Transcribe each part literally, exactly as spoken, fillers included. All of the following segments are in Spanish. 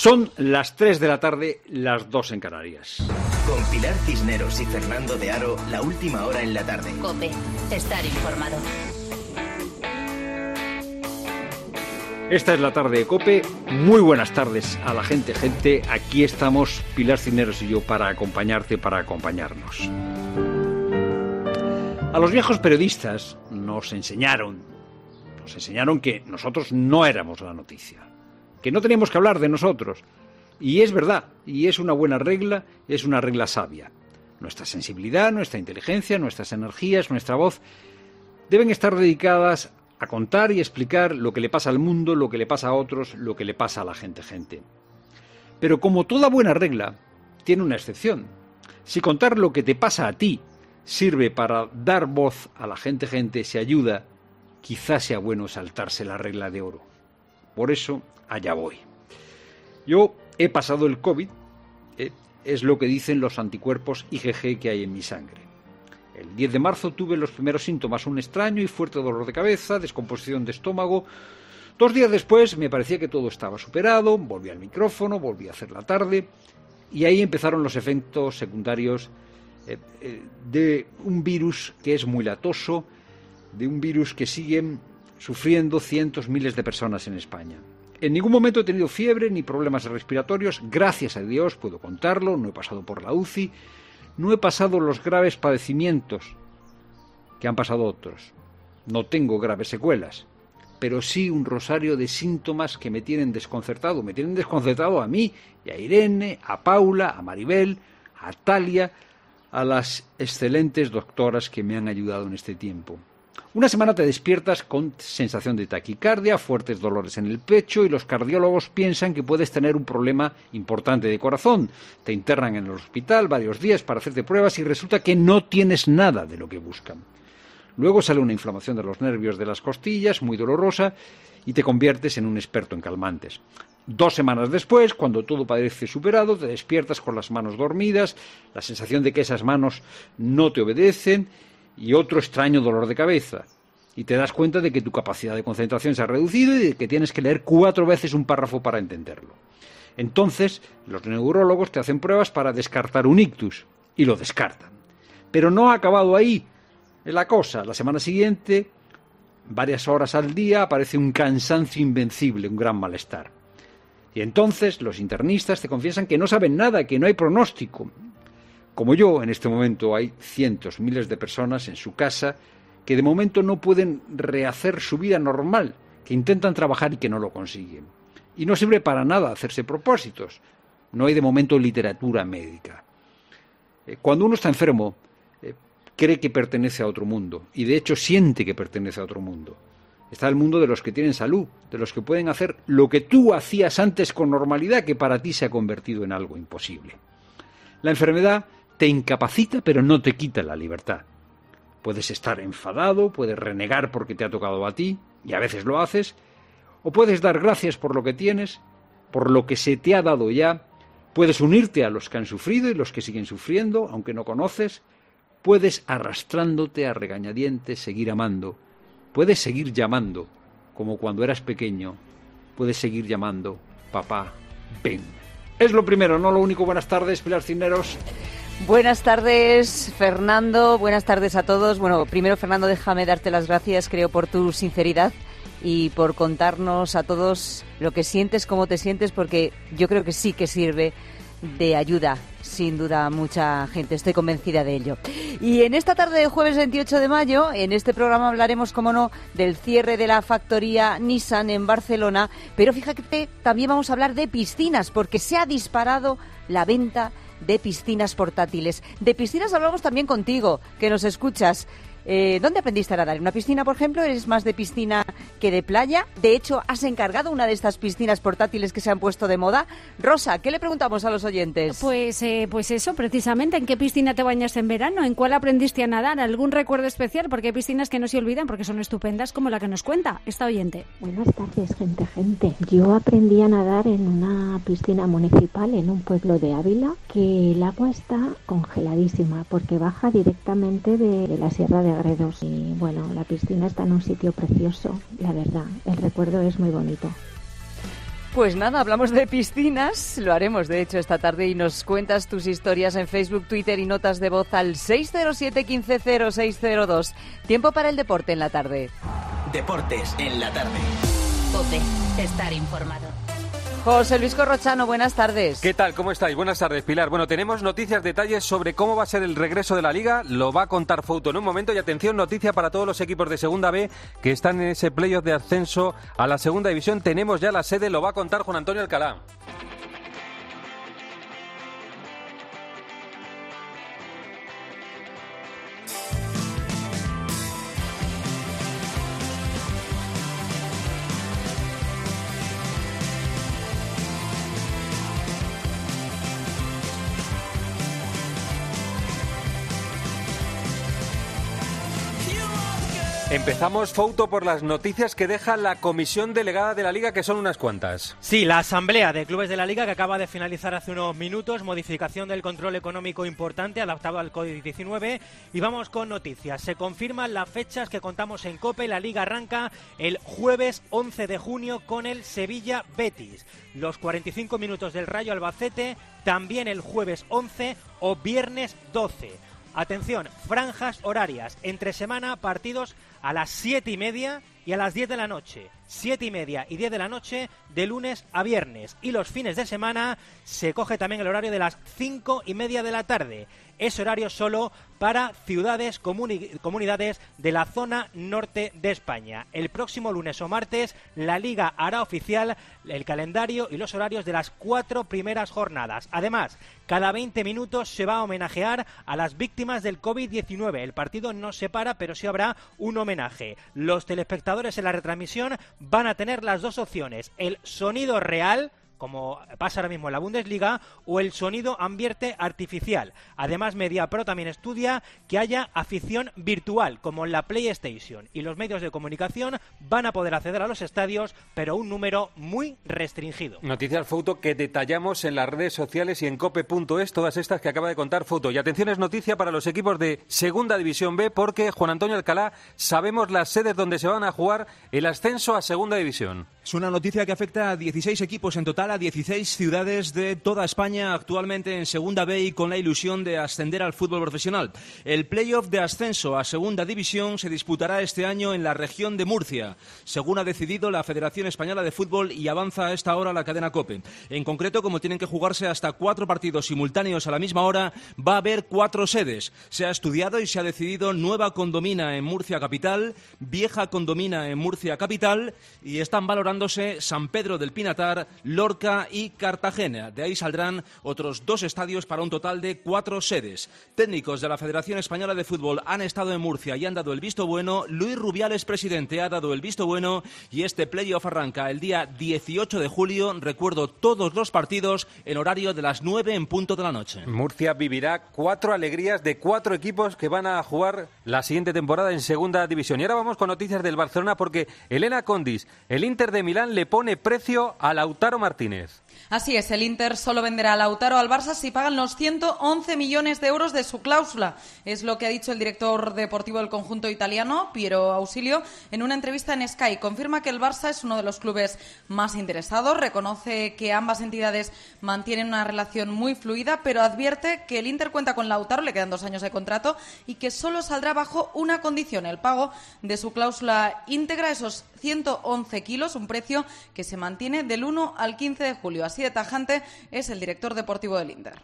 Son las tres de la tarde, las dos en Canarias. Con Pilar Cisneros y Fernando de Aro, la última hora en la tarde. COPE, estar informado. Esta es la tarde de COPE. Muy buenas tardes a la gente, gente. Aquí estamos Pilar Cisneros y yo para acompañarte, para acompañarnos. A los viejos periodistas nos enseñaron, nos enseñaron que nosotros no éramos la noticia, que no teníamos que hablar de nosotros. Y es verdad, y es una buena regla, es una regla sabia. Nuestra sensibilidad, nuestra inteligencia, nuestras energías, nuestra voz deben estar dedicadas a contar y explicar lo que le pasa al mundo, lo que le pasa a otros, lo que le pasa a la gente, gente. Pero como toda buena regla, tiene una excepción. Si contar lo que te pasa a ti sirve para dar voz a la gente, gente, se ayuda, quizás sea bueno saltarse la regla de oro. Por eso, allá voy. Yo he pasado el COVID, eh, es lo que dicen los anticuerpos I G G que hay en mi sangre. El diez de marzo tuve los primeros síntomas, un extraño y fuerte dolor de cabeza, descomposición de estómago. Dos días después me parecía que todo estaba superado, volví al micrófono, volví a hacer la tarde y ahí empezaron los efectos secundarios eh, eh, de un virus que es muy latoso, de un virus que siguen sufriendo cientos, miles de personas en España. En ningún momento he tenido fiebre ni problemas respiratorios, gracias a Dios, puedo contarlo, no he pasado por la U C I, no he pasado los graves padecimientos que han pasado otros. No tengo graves secuelas, pero sí un rosario de síntomas que me tienen desconcertado. Me tienen desconcertado a mí, y a Irene, a Paula, a Maribel, a Talia, a las excelentes doctoras que me han ayudado en este tiempo. Una semana te despiertas con sensación de taquicardia, fuertes dolores en el pecho y los cardiólogos piensan que puedes tener un problema importante de corazón. Te internan en el hospital varios días para hacerte pruebas y resulta que no tienes nada de lo que buscan. Luego sale una inflamación de los nervios de las costillas, muy dolorosa, y te conviertes en un experto en calmantes. Dos semanas después, cuando todo parece superado, te despiertas con las manos dormidas, la sensación de que esas manos no te obedecen, y otro extraño dolor de cabeza. Y te das cuenta de que tu capacidad de concentración se ha reducido y de que tienes que leer cuatro veces un párrafo para entenderlo. Entonces, los neurólogos te hacen pruebas para descartar un ictus, y lo descartan. Pero no ha acabado ahí la cosa. La semana siguiente, varias horas al día, aparece un cansancio invencible, un gran malestar. Y entonces los internistas te confiesan que no saben nada, que no hay pronóstico. Como yo, en este momento hay cientos, miles de personas en su casa que de momento no pueden rehacer su vida normal, que intentan trabajar y que no lo consiguen. Y no sirve para nada hacerse propósitos. No hay de momento literatura médica. Cuando uno está enfermo, eh, cree que pertenece a otro mundo, y de hecho siente que pertenece a otro mundo. Está el mundo de los que tienen salud, de los que pueden hacer lo que tú hacías antes con normalidad, que para ti se ha convertido en algo imposible. La enfermedad te incapacita, pero no te quita la libertad. Puedes estar enfadado, puedes renegar porque te ha tocado a ti, y a veces lo haces, o puedes dar gracias por lo que tienes, por lo que se te ha dado ya, puedes unirte a los que han sufrido y los que siguen sufriendo, aunque no conoces, puedes, arrastrándote a regañadientes, seguir amando, puedes seguir llamando, como cuando eras pequeño, puedes seguir llamando, papá, ven. Es lo primero, no lo único. Buenas tardes, Pilar Cisneros. Buenas tardes, Fernando. Buenas tardes a todos. Bueno, primero, Fernando, déjame darte las gracias, creo, por tu sinceridad y por contarnos a todos lo que sientes, cómo te sientes, porque yo creo que sí que sirve de ayuda, sin duda, a mucha gente. Estoy convencida de ello. Y en esta tarde de jueves veintiocho de mayo, en este programa hablaremos, como no, del cierre de la factoría Nissan en Barcelona, pero fíjate, también vamos a hablar de piscinas, porque se ha disparado la venta de piscinas portátiles. De piscinas hablamos también contigo, que nos escuchas. Eh, ¿Dónde aprendiste a nadar? ¿En una piscina, por ejemplo? ¿Eres más de piscina que de playa? De hecho, ¿has encargado una de estas piscinas portátiles que se han puesto de moda? Rosa, ¿qué le preguntamos a los oyentes? Pues, eh, pues eso, precisamente. ¿En qué piscina te bañas en verano? ¿En cuál aprendiste a nadar? ¿Algún recuerdo especial? Porque hay piscinas que no se olvidan porque son estupendas, como la que nos cuenta esta oyente. Buenas tardes, gente, gente. Yo aprendí a nadar en una piscina municipal en un pueblo de Ávila, que el agua está congeladísima porque baja directamente de, de la Sierra de Gredos. Y bueno, la piscina está en un sitio precioso, la verdad, el recuerdo es muy bonito. Pues nada, hablamos de piscinas, lo haremos de hecho esta tarde y nos cuentas tus historias en Facebook, Twitter y notas de voz al seis cero siete, uno cinco cero seis cero dos. Tiempo para el deporte en la tarde. Deportes en la tarde. COPE, estar informado. José Luis Corrochano, buenas tardes. ¿Qué tal? ¿Cómo estáis? Buenas tardes, Pilar. Bueno, tenemos noticias, detalles sobre cómo va a ser el regreso de la Liga. Lo va a contar Fouto en un momento. Y atención, noticia para todos los equipos de Segunda B que están en ese playoff de ascenso a la Segunda División. Tenemos ya la sede, lo va a contar Juan Antonio Alcalá. Empezamos, Fouto, por las noticias que deja la comisión delegada de la Liga, que son unas cuantas. Sí, la asamblea de clubes de la Liga que acaba de finalizar hace unos minutos, modificación del control económico importante adaptado al COVID diecinueve. Y vamos con noticias. Se confirman las fechas que contamos en COPE. La Liga arranca el jueves once de junio con el Sevilla Betis. Los cuarenta y cinco minutos del Rayo Albacete también el jueves once o viernes doce. Atención, franjas horarias. Entre semana, partidos a las siete y media y a las diez de la noche. siete y media y diez de la noche de lunes a viernes. Y los fines de semana se coge también el horario de las cinco y media de la tarde. Es horario solo para ciudades, comuni- comunidades de la zona norte de España. El próximo lunes o martes la Liga hará oficial el calendario y los horarios de las cuatro primeras jornadas. Además, cada veinte minutos se va a homenajear a las víctimas del COVID diecinueve. El partido no se para, pero sí habrá un homenaje. Los telespectadores en la retransmisión van a tener las dos opciones: el sonido real, como pasa ahora mismo en la Bundesliga, o el sonido ambiente artificial. Además, MediaPro también estudia que haya afición virtual, como en la PlayStation, y los medios de comunicación van a poder acceder a los estadios, pero un número muy restringido. Noticias, Fouto, que detallamos en las redes sociales y en cope punto es, todas estas que acaba de contar Fouto. Y atención, es noticia para los equipos de Segunda División B, porque, Juan Antonio Alcalá, sabemos las sedes donde se van a jugar el ascenso a Segunda División. Es una noticia que afecta a dieciséis equipos en total, a dieciséis ciudades de toda España actualmente en Segunda B y con la ilusión de ascender al fútbol profesional. El playoff de ascenso a Segunda División se disputará este año en la región de Murcia, según ha decidido la Federación Española de Fútbol, y avanza a esta hora la cadena COPE. En concreto, como tienen que jugarse hasta cuatro partidos simultáneos a la misma hora, va a haber cuatro sedes. Se ha estudiado y se ha decidido Nueva Condomina en Murcia Capital, Vieja Condomina en Murcia Capital, y están valorándose San Pedro del Pinatar, Lorca y Cartagena. De ahí saldrán otros dos estadios para un total de cuatro sedes. Técnicos de la Federación Española de Fútbol han estado en Murcia y han dado el visto bueno. Luis Rubiales, presidente, ha dado el visto bueno y este playoff arranca el día dieciocho de julio. Recuerdo, todos los partidos en horario de las nueve en punto de la noche. Murcia vivirá cuatro alegrías de cuatro equipos que van a jugar la siguiente temporada en Segunda División. Y ahora vamos con noticias del Barcelona, porque Elena Condis, el Inter de Milán, le pone precio a Lautaro Martínez. Así es, el Inter solo venderá a Lautaro al Barça si pagan los ciento once millones de euros de su cláusula. Es lo que ha dicho el director deportivo del conjunto italiano, Piero Ausilio, en una entrevista en Sky. Confirma que el Barça es uno de los clubes más interesados, reconoce que ambas entidades mantienen una relación muy fluida, pero advierte que el Inter cuenta con Lautaro, le quedan dos años de contrato, y que solo saldrá bajo una condición: el pago de su cláusula íntegra, esos ciento once kilos, un precio que se mantiene del uno al quince de julio. Así de tajante es el director deportivo del Inter.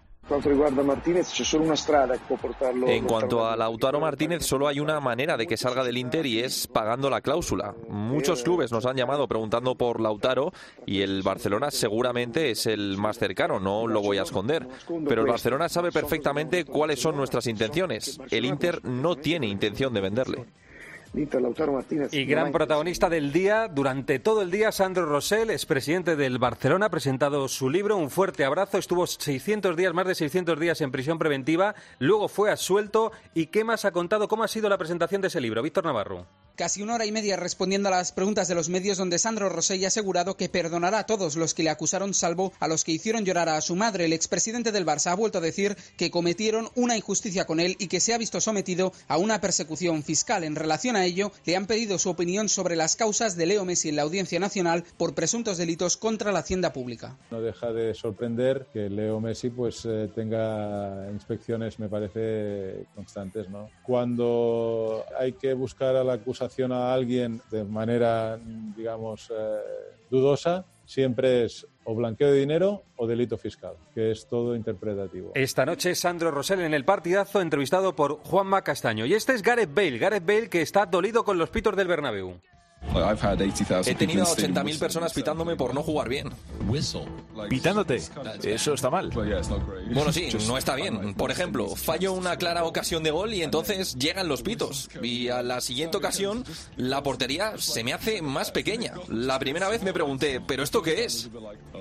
En cuanto a Lautaro Martínez, solo hay una manera de que salga del Inter y es pagando la cláusula. Muchos clubes nos han llamado preguntando por Lautaro y el Barcelona seguramente es el más cercano, no lo voy a esconder. Pero el Barcelona sabe perfectamente cuáles son nuestras intenciones. El Inter no tiene intención de venderle. Y gran protagonista del día, durante todo el día, Sandro Rosell, expresidente del Barcelona, ha presentado su libro, Un fuerte abrazo. Estuvo seiscientos días, más de seiscientos días en prisión preventiva, luego fue absuelto. ¿Y qué más ha contado? ¿Cómo ha sido la presentación de ese libro? Víctor Navarro. Casi una hora y media respondiendo a las preguntas de los medios, donde Sandro Rosell ha asegurado que perdonará a todos los que le acusaron, salvo a los que hicieron llorar a su madre. El expresidente del Barça ha vuelto a decir que cometieron una injusticia con él y que se ha visto sometido a una persecución fiscal. En relación a ello, le han pedido su opinión sobre las causas de Leo Messi en la Audiencia Nacional por presuntos delitos contra la hacienda pública. No deja de sorprender que Leo Messi pues eh, tenga inspecciones, me parece, constantes, ¿no? Cuando hay que buscar a la acusación a alguien de manera, digamos, eh, dudosa, siempre es o blanqueo de dinero o delito fiscal, que es todo interpretativo. Esta noche Sandro Rosell en El Partidazo, entrevistado por Juanma Castaño. Y este es Gareth Bale, Gareth Bale que está dolido con los pitos del Bernabéu. He tenido a ochenta mil personas pitándome por no jugar bien. ¿Pitándote? Eso está mal. Bueno, sí, no está bien. Por ejemplo, fallo una clara ocasión de gol y entonces llegan los pitos. Y a la siguiente ocasión, la portería se me hace más pequeña. La primera vez me pregunté, ¿pero esto qué es?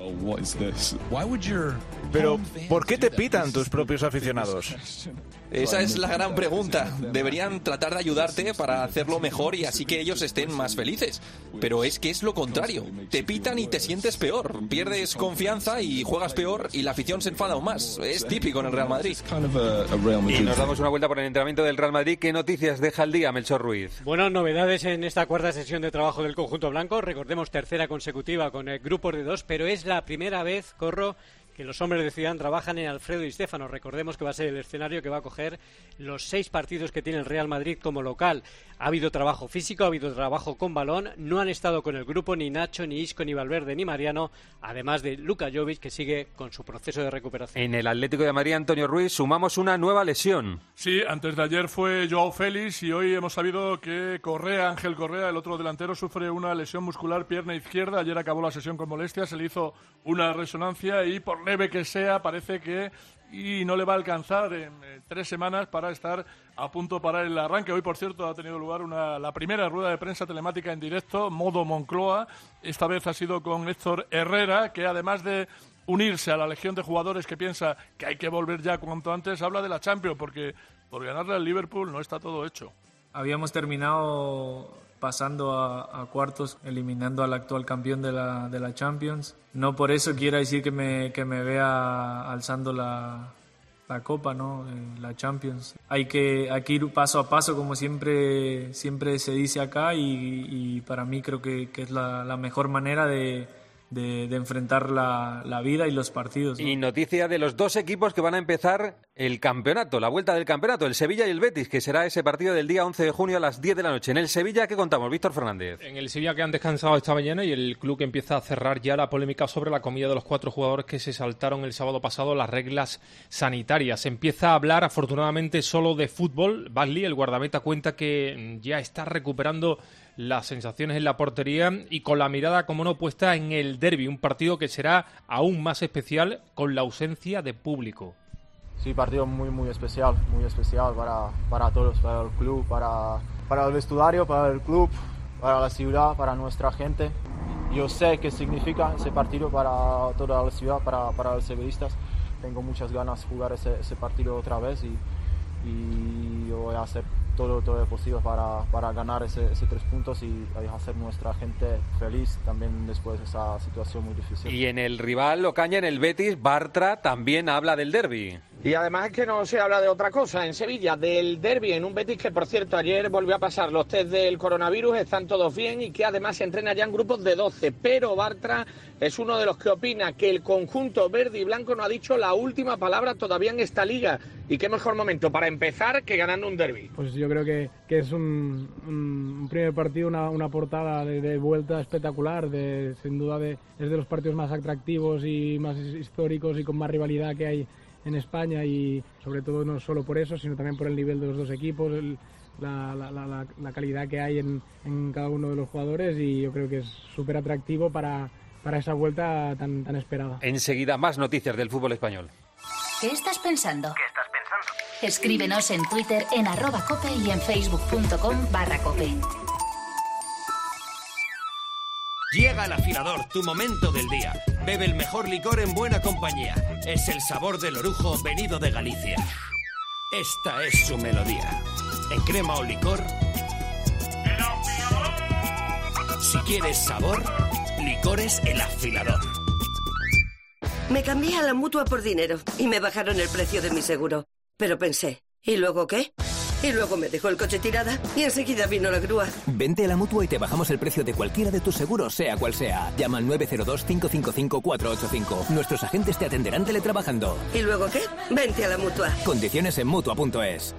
Pero, ¿por qué te pitan tus propios aficionados? Esa es la gran pregunta. Deberían tratar de ayudarte para hacerlo mejor y así que ellos estén más felices. Pero es que es lo contrario. Te pitan y te sientes peor. Pierdes confianza y juegas peor y la afición se enfada aún más. Es típico en el Real Madrid. Y nos damos una vuelta por el entrenamiento del Real Madrid. ¿Qué noticias deja el día, Melchor Ruiz? Bueno, novedades en esta cuarta sesión de trabajo del conjunto blanco. Recordemos, tercera consecutiva con el grupos de dos, pero es la primera vez, Corro, que los hombres de Zidane trabajan en Alfredo Di Stéfano. Recordemos que va a ser el escenario que va a coger los seis partidos que tiene el Real Madrid como local. Ha habido trabajo físico, ha habido trabajo con balón, no han estado con el grupo ni Nacho, ni Isco, ni Valverde, ni Mariano, además de Luka Jovic, que sigue con su proceso de recuperación. En el Atlético de Madrid, Antonio Ruiz, sumamos una nueva lesión. Sí, antes de ayer fue Joao Félix y hoy hemos sabido que Correa, Ángel Correa, el otro delantero, sufre una lesión muscular pierna izquierda. Ayer acabó la sesión con molestias, se le hizo una resonancia y por leve que sea, parece que y no le va a alcanzar en eh, tres semanas para estar a punto para el arranque. Hoy, por cierto, ha tenido lugar una, la primera rueda de prensa telemática en directo, modo Moncloa. Esta vez ha sido con Héctor Herrera, que además de unirse a la legión de jugadores que piensa que hay que volver ya cuanto antes, habla de la Champions, porque por ganarle al Liverpool no está todo hecho. Habíamos terminado pasando a, a cuartos, eliminando al actual campeón de la, de la Champions. No por eso quiero decir que me, que me vea alzando la, la copa, ¿no? Eh, la Champions. Hay que, hay que ir paso a paso, como siempre, siempre se dice acá, y, y para mí creo que, que es la, la mejor manera de... De, de enfrentar la, la vida y los partidos, ¿no? Y noticia de los dos equipos que van a empezar el campeonato, la vuelta del campeonato, el Sevilla y el Betis, que será ese partido del día once de junio a las diez de la noche. En el Sevilla, ¿qué contamos? Víctor Fernández. En el Sevilla, que han descansado esta mañana, y el club que empieza a cerrar ya la polémica sobre la comida de los cuatro jugadores que se saltaron el sábado pasado las reglas sanitarias. Se empieza a hablar, afortunadamente, solo de fútbol. Basley, el guardameta, cuenta que ya está recuperando las sensaciones en la portería y con la mirada, como no, puesta en el derbi, un partido que será aún más especial con la ausencia de público. Sí, partido muy muy especial, muy especial para, para todos, para el club, para, para el vestuario, para el club, para la ciudad, para nuestra gente. Yo sé qué significa ese partido para toda la ciudad, para, para los sevillistas. Tengo muchas ganas de jugar ese, ese partido otra vez y, y yo voy a hacer todo, todo lo posible para, para ganar ese, ese tres puntos y hacer nuestra gente feliz también después de esa situación muy difícil. Y en el rival Ocaña, en el Betis, Bartra también habla del derbi. Y además es que no se habla de otra cosa en Sevilla, del derbi en un Betis que, por cierto, ayer volvió a pasar los test del coronavirus, están todos bien y que además se entrena ya en grupos de doce, pero Bartra es uno de los que opina que el conjunto verde y blanco no ha dicho la última palabra todavía en esta liga. Y qué mejor momento para empezar que ganando un derbi. Pues yo creo que, que es un, un primer partido, una, una portada de, de vuelta espectacular, de, sin duda de, es de los partidos más atractivos y más históricos y con más rivalidad que hay en España, y sobre todo no solo por eso, sino también por el nivel de los dos equipos, el, la, la, la, la calidad que hay en, en cada uno de los jugadores, y yo creo que es súper atractivo para, para esa vuelta tan, tan esperada. Enseguida más noticias del fútbol español. ¿Qué estás pensando? ¿Qué estás pensando? Escríbenos en Twitter en arroba cope y en facebook.com barra cope. Llega el afilador, tu momento del día. Bebe el mejor licor en buena compañía. Es el sabor del orujo venido de Galicia. Esta es su melodía. En crema o licor... Si quieres sabor, Licores El Afilador. Me cambié a la Mutua por dinero y me bajaron el precio de mi seguro. Pero pensé, ¿y luego qué? Y luego me dejó el coche tirada y enseguida vino la grúa. Vente a la Mutua y te bajamos el precio de cualquiera de tus seguros, sea cual sea. Llama al nueve cero dos, cinco cinco cinco, cuatro ocho cinco. Nuestros agentes te atenderán teletrabajando. ¿Y luego qué? Vente a la Mutua. Condiciones en Mutua punto es.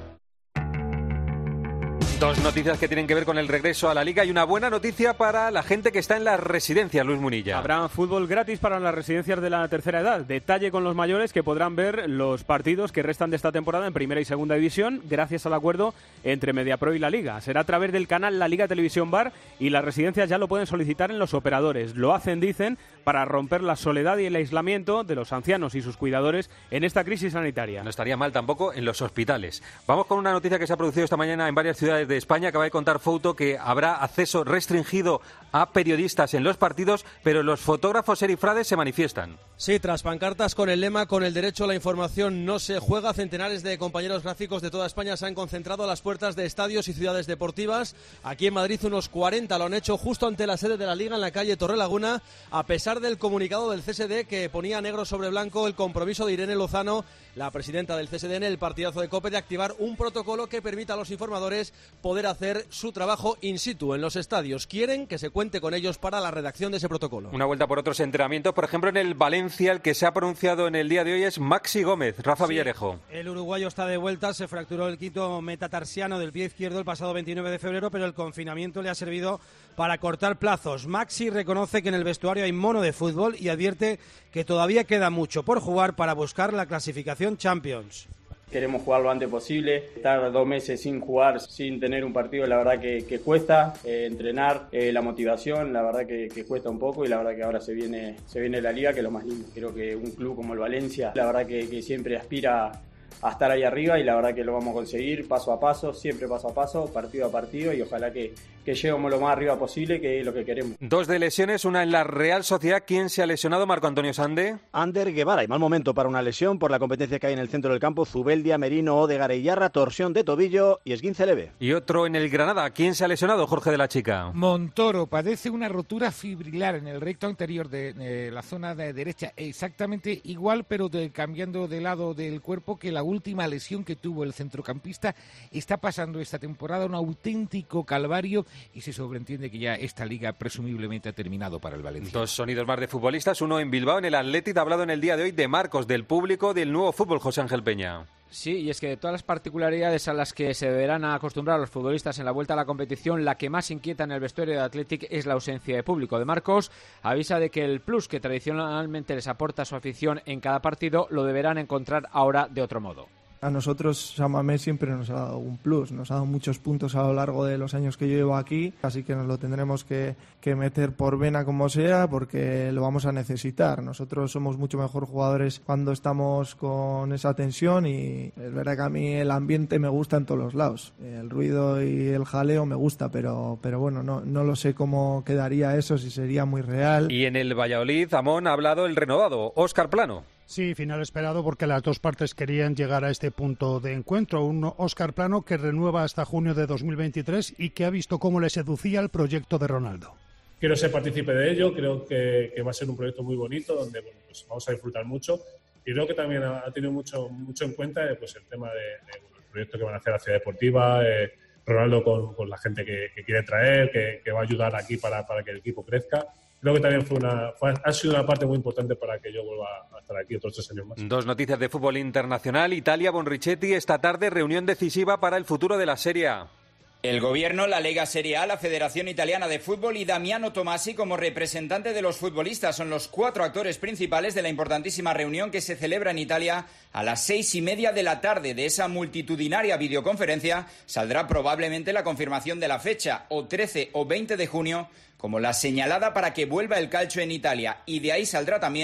Dos noticias que tienen que ver con el regreso a la Liga y una buena noticia para la gente que está en las residencias, Luis Munilla. Habrá fútbol gratis para las residencias de la tercera edad. Detalle con los mayores que podrán ver los partidos que restan de esta temporada en Primera y Segunda División gracias al acuerdo entre Mediapro y la Liga. Será a través del canal La Liga Televisión Bar y las residencias ya lo pueden solicitar en los operadores. Lo hacen, dicen, para romper la soledad y el aislamiento de los ancianos y sus cuidadores en esta crisis sanitaria. No estaría mal tampoco en los hospitales. Vamos con una noticia que se ha producido esta mañana en varias ciudades de España. Acaba de contar Fouto que habrá acceso restringido a periodistas en los partidos, pero los fotógrafos serifrades se manifiestan. Sí, tras pancartas con el lema "Con el derecho a la información no se juega", centenares de compañeros gráficos de toda España se han concentrado a las puertas de estadios y ciudades deportivas. Aquí en Madrid unos cuarenta lo han hecho justo ante la sede de la Liga en la calle Torrelaguna, a pesar del comunicado del C S D que ponía negro sobre blanco el compromiso de Irene Lozano, la presidenta del C S D, en el partidazo de COPE, de activar un protocolo que permita a los informadores poder hacer su trabajo in situ en los estadios. Quieren que se cuente con ellos para la redacción de ese protocolo. Una vuelta por otros entrenamientos, por ejemplo en el Valencia, el que se ha pronunciado en el día de hoy es Maxi Gómez. Rafa sí, Villarejo. El uruguayo está de vuelta, se fracturó el quinto metatarsiano del pie izquierdo el pasado veintinueve de febrero, pero el confinamiento le ha servido para cortar plazos. Maxi reconoce que en el vestuario hay mono de fútbol y advierte que todavía queda mucho por jugar para buscar la clasificación Champions. Queremos jugar lo antes posible, estar dos meses sin jugar, sin tener un partido, la verdad que, que cuesta, eh, entrenar, eh, la motivación, la verdad que, que cuesta un poco y la verdad que ahora se viene, se viene la Liga, que es lo más lindo. Creo que un club como el Valencia, la verdad que, que siempre aspira a estar ahí arriba y la verdad que lo vamos a conseguir paso a paso, siempre paso a paso, partido a partido y ojalá que, que lleguemos lo más arriba posible, que es lo que queremos. Dos de lesiones, una en la Real Sociedad. ¿Quién se ha lesionado? Marco Antonio Sande. Ander Guevara, y mal momento para una lesión por la competencia que hay en el centro del campo. Zubeldia, Merino, Odegaard y Yarra, torsión de tobillo y esguince leve. Y otro en el Granada. ¿Quién se ha lesionado? Jorge de la Chica. Montoro padece una rotura fibrilar en el recto anterior de eh, la zona de derecha, exactamente igual, pero de, cambiando de lado del cuerpo que la última lesión que tuvo el centrocampista. Está pasando esta temporada un auténtico calvario y se sobreentiende que ya esta liga presumiblemente ha terminado para el Valencia. Dos sonidos más de futbolistas, uno en Bilbao, en el Athletic. Ha hablado en el día de hoy de Marcos, del público, del nuevo fútbol. José Ángel Peña. Sí, y es que de todas las particularidades a las que se deberán acostumbrar los futbolistas en la vuelta a la competición, la que más inquieta en el vestuario de Athletic es la ausencia de público. De Marcos avisa de que el plus que tradicionalmente les aporta su afición en cada partido lo deberán encontrar ahora de otro modo. A nosotros Samamé siempre nos ha dado un plus, nos ha dado muchos puntos a lo largo de los años que yo llevo aquí, así que nos lo tendremos que, que meter por vena como sea, porque lo vamos a necesitar. Nosotros somos mucho mejor jugadores cuando estamos con esa tensión y es verdad que a mí el ambiente me gusta en todos los lados. El ruido y el jaleo me gusta, pero, pero bueno, no, no lo sé cómo quedaría eso, si sería muy real. Y en el Valladolid, Amón, ha hablado el renovado, Óscar Plano. Sí, final esperado porque las dos partes querían llegar a este punto de encuentro. Un Óscar Plano que renueva hasta junio de dos mil veintitrés y que ha visto cómo le seducía el proyecto de Ronaldo. Quiero ser partícipe de ello, creo que, que va a ser un proyecto muy bonito donde bueno, pues vamos a disfrutar mucho y creo que también ha, ha tenido mucho, mucho en cuenta pues, el tema de, de bueno, el proyecto que van a hacer la Ciudad Deportiva, eh, Ronaldo con, con la gente que, que quiere traer, que, que va a ayudar aquí para, para que el equipo crezca. Creo que también fue una, fue, ha sido una parte muy importante para que yo vuelva a estar aquí otros tres años más. Dos noticias de fútbol internacional. Italia, Bonrichetti, esta tarde reunión decisiva para el futuro de la Serie A. El Gobierno, la Lega Serie A, la Federación Italiana de Fútbol y Damiano Tomasi como representante de los futbolistas son los cuatro actores principales de la importantísima reunión que se celebra en Italia a las seis y media de la tarde. De esa multitudinaria videoconferencia saldrá probablemente la confirmación de la fecha, o trece o veinte de junio, como la señalada para que vuelva el calcio en Italia, y de ahí saldrá también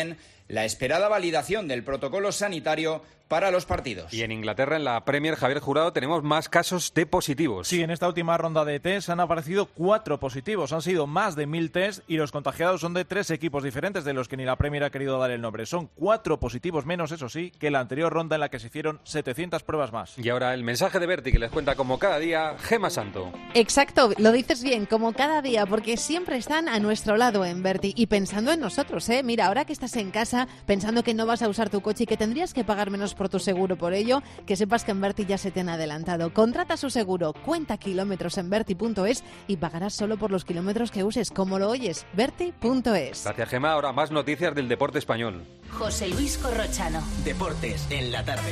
la esperada validación del protocolo sanitario para los partidos. Y en Inglaterra, en la Premier, Javier Jurado, tenemos más casos de positivos. Sí, en esta última ronda de test han aparecido cuatro positivos. Han sido más de mil test y los contagiados son de tres equipos diferentes de los que ni la Premier ha querido dar el nombre. Son cuatro positivos menos, eso sí, que la anterior ronda en la que se hicieron setecientas pruebas más. Y ahora el mensaje de Berti, que les cuenta como cada día Gema Santo. Exacto, lo dices bien, como cada día, porque siempre están a nuestro lado en Berti y pensando en nosotros, ¿eh? Mira, ahora que estás en casa, pensando que no vas a usar tu coche y que tendrías que pagar menos por tu seguro por ello, que sepas que en Berti ya se te han adelantado. Contrata su seguro, cuenta kilómetros en berti punto es y pagarás solo por los kilómetros que uses, como lo oyes, berti punto es. Gracias, Gema. Ahora más noticias del deporte español. José Luis Corrochano. Deportes en la tarde.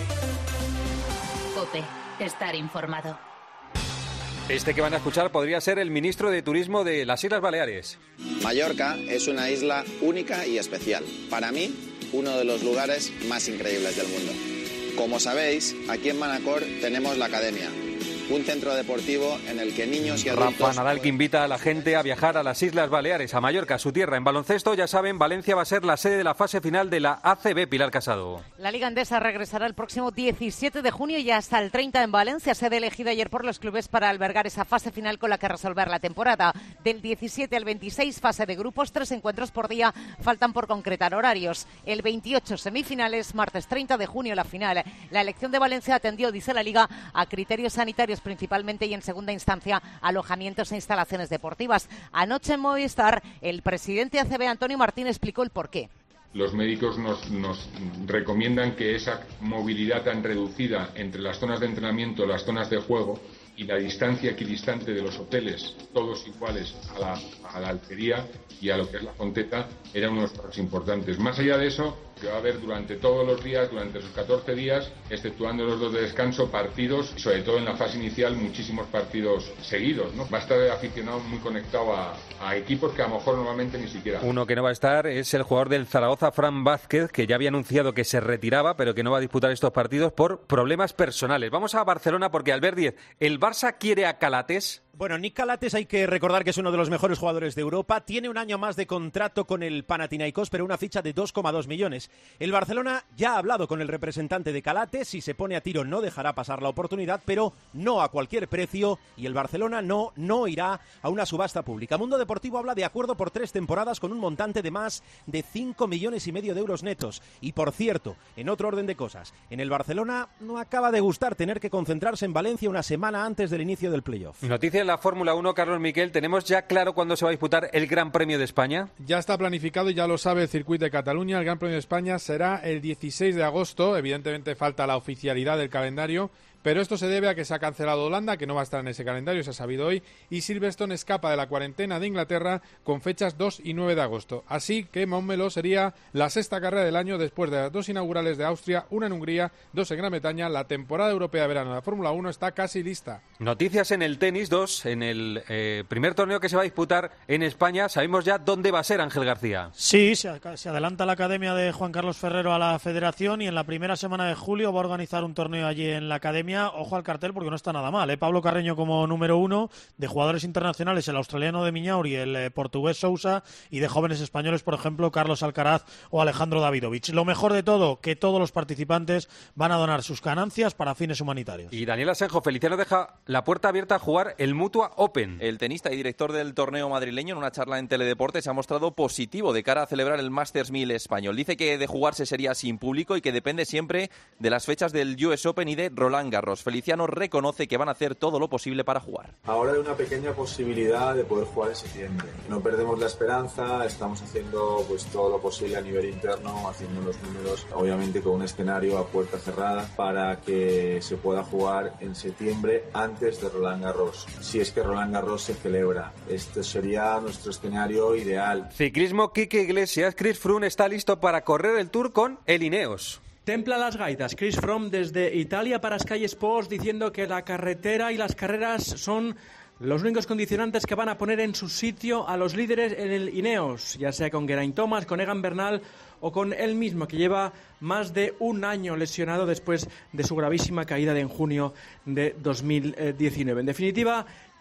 COPE, estar informado. Este que van a escuchar podría ser el ministro de Turismo de las Islas Baleares. Mallorca es una isla única y especial. Para mí, uno de los lugares más increíbles del mundo. Como sabéis, aquí en Manacor tenemos la Academia, un centro deportivo en el que niños y adultos... Rafa Nadal, que invita a la gente a viajar a las Islas Baleares, a Mallorca, su tierra. En baloncesto, ya saben, Valencia va a ser la sede de la fase final de la A C B. Pilar Casado. La Liga Endesa regresará el próximo diecisiete de junio y hasta el treinta en Valencia, sede elegida ayer por los clubes para albergar esa fase final con la que resolver la temporada. Del diecisiete al veintiséis, fase de grupos, tres encuentros por día, faltan por concretar horarios. El veintiocho, semifinales, martes treinta de junio la final. La elección de Valencia atendió, dice la Liga, a criterios sanitarios principalmente y en segunda instancia alojamientos e instalaciones deportivas. Anoche en Movistar el presidente de A C B, Antonio Martín, explicó el porqué. Los médicos nos, nos recomiendan que esa movilidad tan reducida entre las zonas de entrenamiento, las zonas de juego y la distancia equidistante de los hoteles, todos iguales a la, a la Alcería y a lo que es la Fonteta, era uno de los pasos importantes. Más allá de eso, que va a haber durante todos los días, durante esos catorce días, exceptuando los dos de descanso, partidos, sobre todo en la fase inicial, muchísimos partidos seguidos, ¿no? Va a estar el aficionado muy conectado a, a equipos que a lo mejor normalmente ni siquiera... Uno que no va a estar es el jugador del Zaragoza, Fran Vázquez, que ya había anunciado que se retiraba, pero que no va a disputar estos partidos por problemas personales. Vamos a Barcelona porque, Albert Díez, ¿el Barça quiere a Calates? Bueno, Nick Calates hay que recordar que es uno de los mejores jugadores de Europa. Tiene un año más de contrato con el Panathinaikos, pero una ficha de dos coma dos millones. El Barcelona ya ha hablado con el representante de Calates. Si se pone a tiro no dejará pasar la oportunidad, pero no a cualquier precio. Y el Barcelona no, no irá a una subasta pública. Mundo Deportivo habla de acuerdo por tres temporadas con un montante de más de cinco millones y medio de euros netos. Y por cierto, en otro orden de cosas, en el Barcelona no acaba de gustar tener que concentrarse en Valencia una semana antes del inicio del playoff. Noticia en la Fórmula uno, Carlos Miquel, ¿tenemos ya claro cuándo se va a disputar el Gran Premio de España? Ya está planificado y ya lo sabe el Circuito de Cataluña. El Gran Premio de España será el dieciséis de agosto. Evidentemente falta la oficialidad del calendario, pero esto se debe a que se ha cancelado Holanda, que no va a estar en ese calendario, se ha sabido hoy, y Silverstone escapa de la cuarentena de Inglaterra con fechas dos y nueve de agosto. Así que Montmeló sería la sexta carrera del año después de las dos inaugurales de Austria, una en Hungría, dos en Gran Bretaña. La temporada europea de verano de la Fórmula uno está casi lista. Noticias en el tenis, dos, en el eh, primer torneo que se va a disputar en España. Sabemos ya dónde va a ser, Ángel García. Sí, se, se adelanta la academia de Juan Carlos Ferrero a la federación y en la primera semana de julio va a organizar un torneo allí en la academia. Ojo al cartel porque no está nada mal, ¿eh? Pablo Carreño como número uno, de jugadores internacionales el australiano de Miñaur y el eh, portugués Sousa, y de jóvenes españoles, por ejemplo, Carlos Alcaraz o Alejandro Davidovich. Lo mejor de todo, que todos los participantes van a donar sus ganancias para fines humanitarios. Y Daniel Asenjo, Feliciano deja la puerta abierta a jugar el Mutua Open. El tenista y director del torneo madrileño en una charla en Teledeportes se ha mostrado positivo de cara a celebrar el Masters mil español. Dice que de jugarse sería sin público y que depende siempre de las fechas del U S Open y de Roland Garros. Feliciano reconoce que van a hacer todo lo posible para jugar. Ahora hay una pequeña posibilidad de poder jugar en septiembre. No perdemos la esperanza, estamos haciendo pues todo lo posible a nivel interno, haciendo los números, obviamente con un escenario a puerta cerrada para que se pueda jugar en septiembre antes de Roland Garros. Si es que Roland Garros se celebra, este sería nuestro escenario ideal. Ciclismo, Quique Iglesias, Chris Froome está listo para correr el Tour con el Ineos. Templa las gaitas Chris Froome desde Italia para Sky Sports, diciendo que la carretera y las carreras son los únicos condicionantes que van a poner en su sitio a los líderes en el Ineos, ya sea con Geraint Thomas, con Egan Bernal o con él mismo, que lleva más de un año lesionado después de su gravísima caída de en junio de dos mil diecinueve. En definitiva,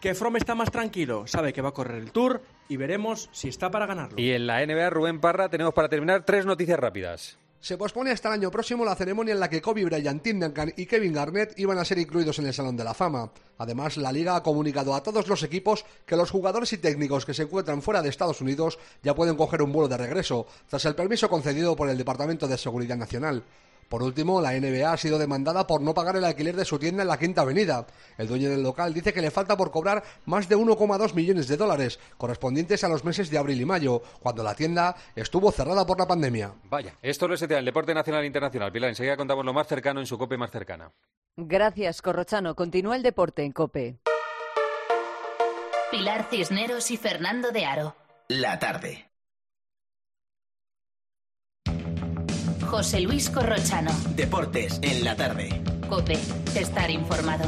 que From está más tranquilo, sabe que va a correr el Tour y veremos si está para ganarlo. Y en la N B A, Rubén Parra, tenemos para terminar tres noticias rápidas. Se pospone hasta el año próximo la ceremonia en la que Kobe Bryant, Tim Duncan y Kevin Garnett iban a ser incluidos en el Salón de la Fama. Además, la Liga ha comunicado a todos los equipos que los jugadores y técnicos que se encuentran fuera de Estados Unidos ya pueden coger un vuelo de regreso, tras el permiso concedido por el Departamento de Seguridad Nacional. Por último, la N B A ha sido demandada por no pagar el alquiler de su tienda en la Quinta Avenida. El dueño del local dice que le falta por cobrar más de uno coma dos millones de dólares, correspondientes a los meses de abril y mayo, cuando la tienda estuvo cerrada por la pandemia. Vaya, esto lo es el deporte nacional e internacional. Pilar, enseguida contamos lo más cercano en su COPE más cercana. Gracias, Corrochano. Continúa el deporte en COPE. Pilar Cisneros y Fernando de Aro. La tarde. José Luis Corrochano. Deportes en la tarde. COPE. Estar informado.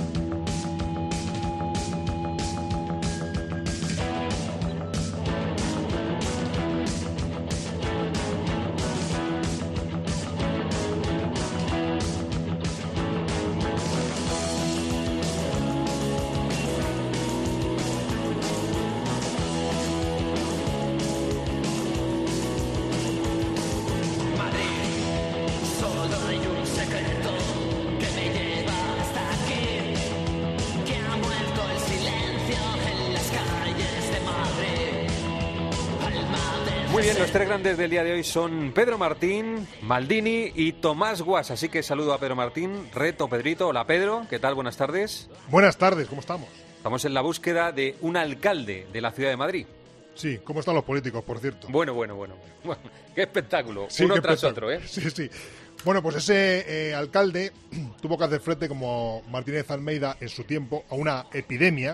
Muy bien, los tres grandes del día de hoy son Pedro Martín, Maldini y Tomás Guas. Así que saludo a Pedro Martín, reto Pedrito. Hola Pedro, ¿qué tal? Buenas tardes. Buenas tardes, ¿cómo estamos? Estamos en la búsqueda de un alcalde de la ciudad de Madrid. Sí, ¿cómo están los políticos, por cierto? Bueno, bueno, bueno. bueno. Qué espectáculo, sí, uno qué tras espectáculo. otro, ¿eh? Sí, sí. Bueno, pues ese eh, alcalde tuvo que hacer frente, como Martínez Almeida en su tiempo, a una epidemia.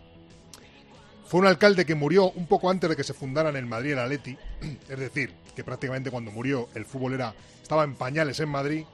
Fue un alcalde que murió un poco antes de que se fundaran el Madrid y el Atleti, es decir, que prácticamente cuando murió el fútbol era, estaba en pañales en Madrid,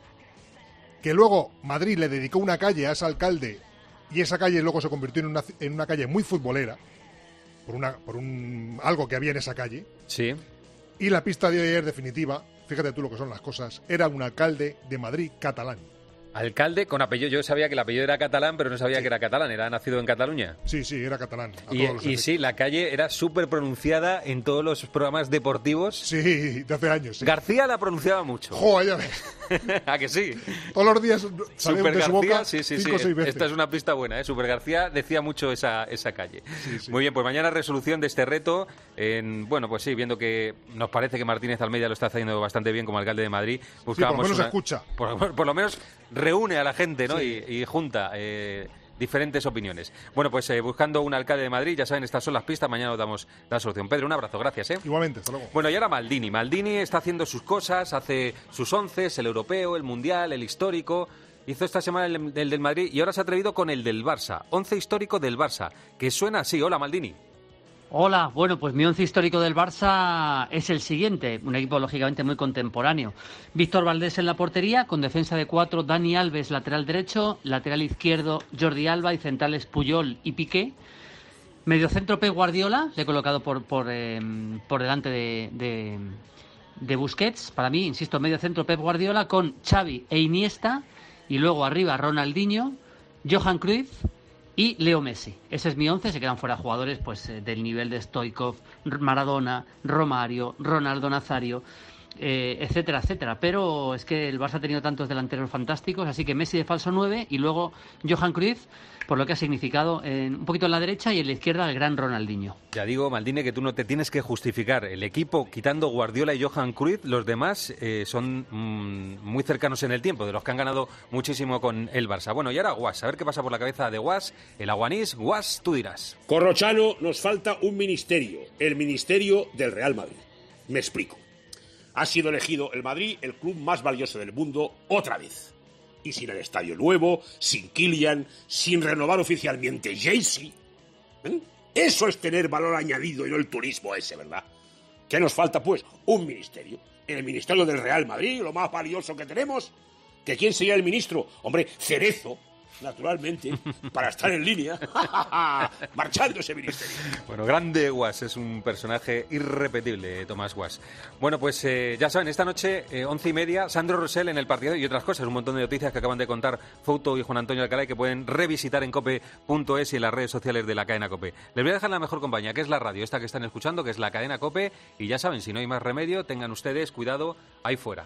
que luego Madrid le dedicó una calle a ese alcalde y esa calle luego se convirtió en una, en una calle muy futbolera, por, una, por un, algo que había en esa calle. Sí. Y la pista de hoy es definitiva, fíjate tú lo que son las cosas, era un alcalde de Madrid catalán. Alcalde con apellido. Yo sabía que el apellido era catalán, pero no sabía sí. que era catalán. ¿Era nacido en Cataluña? Sí, sí, era catalán. Y, y sí, la calle era súper pronunciada en todos los programas deportivos. Sí, de hace años. Sí. García la pronunciaba mucho. ¡Joder, ya ves! ¿A que sí? Todos los días salía de su boca sí, sí, cinco o sí. seis veces. Esta es una pista buena, ¿eh? Super García decía mucho esa, esa calle. Sí, sí. Muy bien, pues mañana resolución de este reto. En, bueno, pues sí, viendo que nos parece que Martínez Almeida lo está haciendo bastante bien como alcalde de Madrid. Buscábamos sí, por lo menos una, escucha. Por, por lo menos reúne a la gente, ¿no? Sí. Y, y junta eh, diferentes opiniones. Bueno, pues eh, buscando un alcalde de Madrid, ya saben, estas son las pistas, mañana os damos la solución. Pedro, un abrazo, gracias, ¿eh? Igualmente, hasta luego. Bueno, y ahora Maldini. Maldini está haciendo sus cosas, hace sus once, el europeo, el mundial, el histórico. Hizo esta semana el, el del Madrid y ahora se ha atrevido con el del Barça. Once histórico del Barça, que suena así. Hola, Maldini. Hola, bueno, pues mi once histórico del Barça es el siguiente, un equipo lógicamente muy contemporáneo. Víctor Valdés en la portería, con defensa de cuatro, Dani Alves lateral derecho, lateral izquierdo Jordi Alba y centrales Puyol y Piqué. Mediocentro Pep Guardiola, le he colocado por por, eh, por delante de, de, de Busquets. Para mí, insisto, mediocentro Pep Guardiola con Xavi e Iniesta y luego arriba Ronaldinho, Johan Cruyff y Leo Messi. Ese es mi once, se quedan fuera jugadores pues eh, del nivel de Stoichkov, Maradona, Romario, Ronaldo Nazario, eh, etcétera, etcétera. Pero es que el Barça ha tenido tantos delanteros fantásticos, así que Messi de falso nueve y luego Johan Cruyff, por lo que ha significado en, un poquito en la derecha y en la izquierda el gran Ronaldinho. Ya digo, Maldini, que tú no te tienes que justificar. El equipo, quitando Guardiola y Johan Cruyff, los demás eh, son mmm, muy cercanos en el tiempo, de los que han ganado muchísimo con el Barça. Bueno, y ahora Guas, a ver qué pasa por la cabeza de Guas, el aguanís. Guas, tú dirás. Corrochano, nos falta un ministerio, el ministerio del Real Madrid. Me explico. Ha sido elegido el Madrid el club más valioso del mundo otra vez. Y sin el estadio nuevo, sin Kylian, sin renovar oficialmente Jay-Z. ¿Eh? Eso es tener valor añadido y no el turismo ese, ¿verdad? ¿Qué nos falta, pues? Un ministerio. El ministerio del Real Madrid, lo más valioso que tenemos. ¿Que quién sería el ministro? Hombre, Cerezo. naturalmente, para estar en línea, marchando ese ministerio. Bueno, grande Guas, es un personaje irrepetible, Tomás Guas. Bueno, pues eh, ya saben, esta noche, eh, once y media, Sandro Rosell en El Partido y otras cosas, un montón de noticias que acaban de contar Fouto y Juan Antonio Alcalá y que pueden revisitar en cope punto es y en las redes sociales de la cadena COPE. Les voy a dejar la mejor compañía, que es la radio, esta que están escuchando, que es la cadena COPE, y ya saben, si no hay más remedio, tengan ustedes cuidado ahí fuera.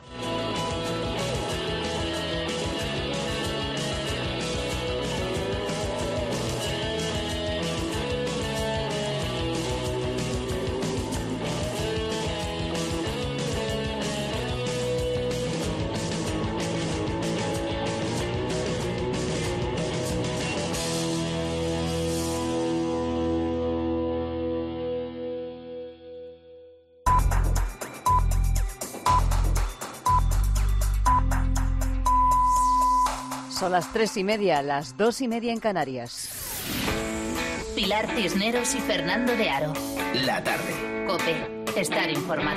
Son las tres y media, las dos y media en Canarias. Pilar Cisneros y Fernando de Aro. La tarde. COPE. Estar informado.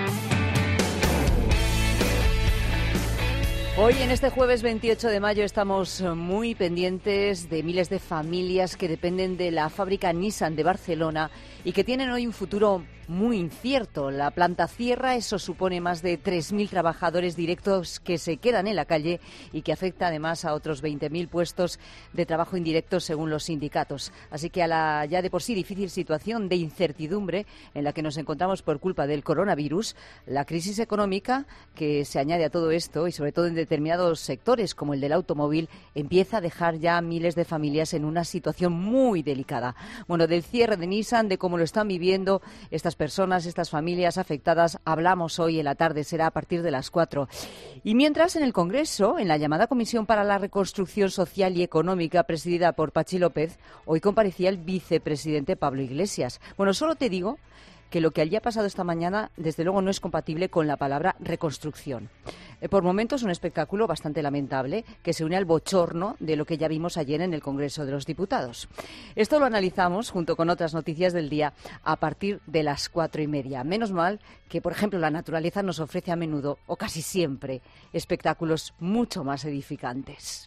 Hoy, en este jueves veintiocho de mayo, estamos muy pendientes de miles de familias que dependen de la fábrica Nissan de Barcelona y que tienen hoy un futuro muy incierto. La planta cierra, eso supone más de tres mil trabajadores directos que se quedan en la calle y que afecta además a otros veinte mil puestos de trabajo indirectos según los sindicatos. Así que a la ya de por sí difícil situación de incertidumbre en la que nos encontramos por culpa del coronavirus, la crisis económica que se añade a todo esto y sobre todo en determinados sectores como el del automóvil empieza a dejar ya a miles de familias en una situación muy delicada. Bueno, del cierre de Nissan, de cómo lo están viviendo estas personas, estas familias afectadas, hablamos hoy en la tarde, será a partir de las cuatro. Y mientras, en el Congreso, en la llamada Comisión para la Reconstrucción Social y Económica, presidida por Pachi López, hoy comparecía el vicepresidente Pablo Iglesias. Bueno, solo te digo que lo que allí ha pasado esta mañana, desde luego, no es compatible con la palabra reconstrucción. Eh, por momentos, un espectáculo bastante lamentable que se une al bochorno de lo que ya vimos ayer en el Congreso de los Diputados. Esto lo analizamos junto con otras noticias del día a partir de las cuatro y media. Menos mal que, por ejemplo, la naturaleza nos ofrece a menudo, o casi siempre, espectáculos mucho más edificantes.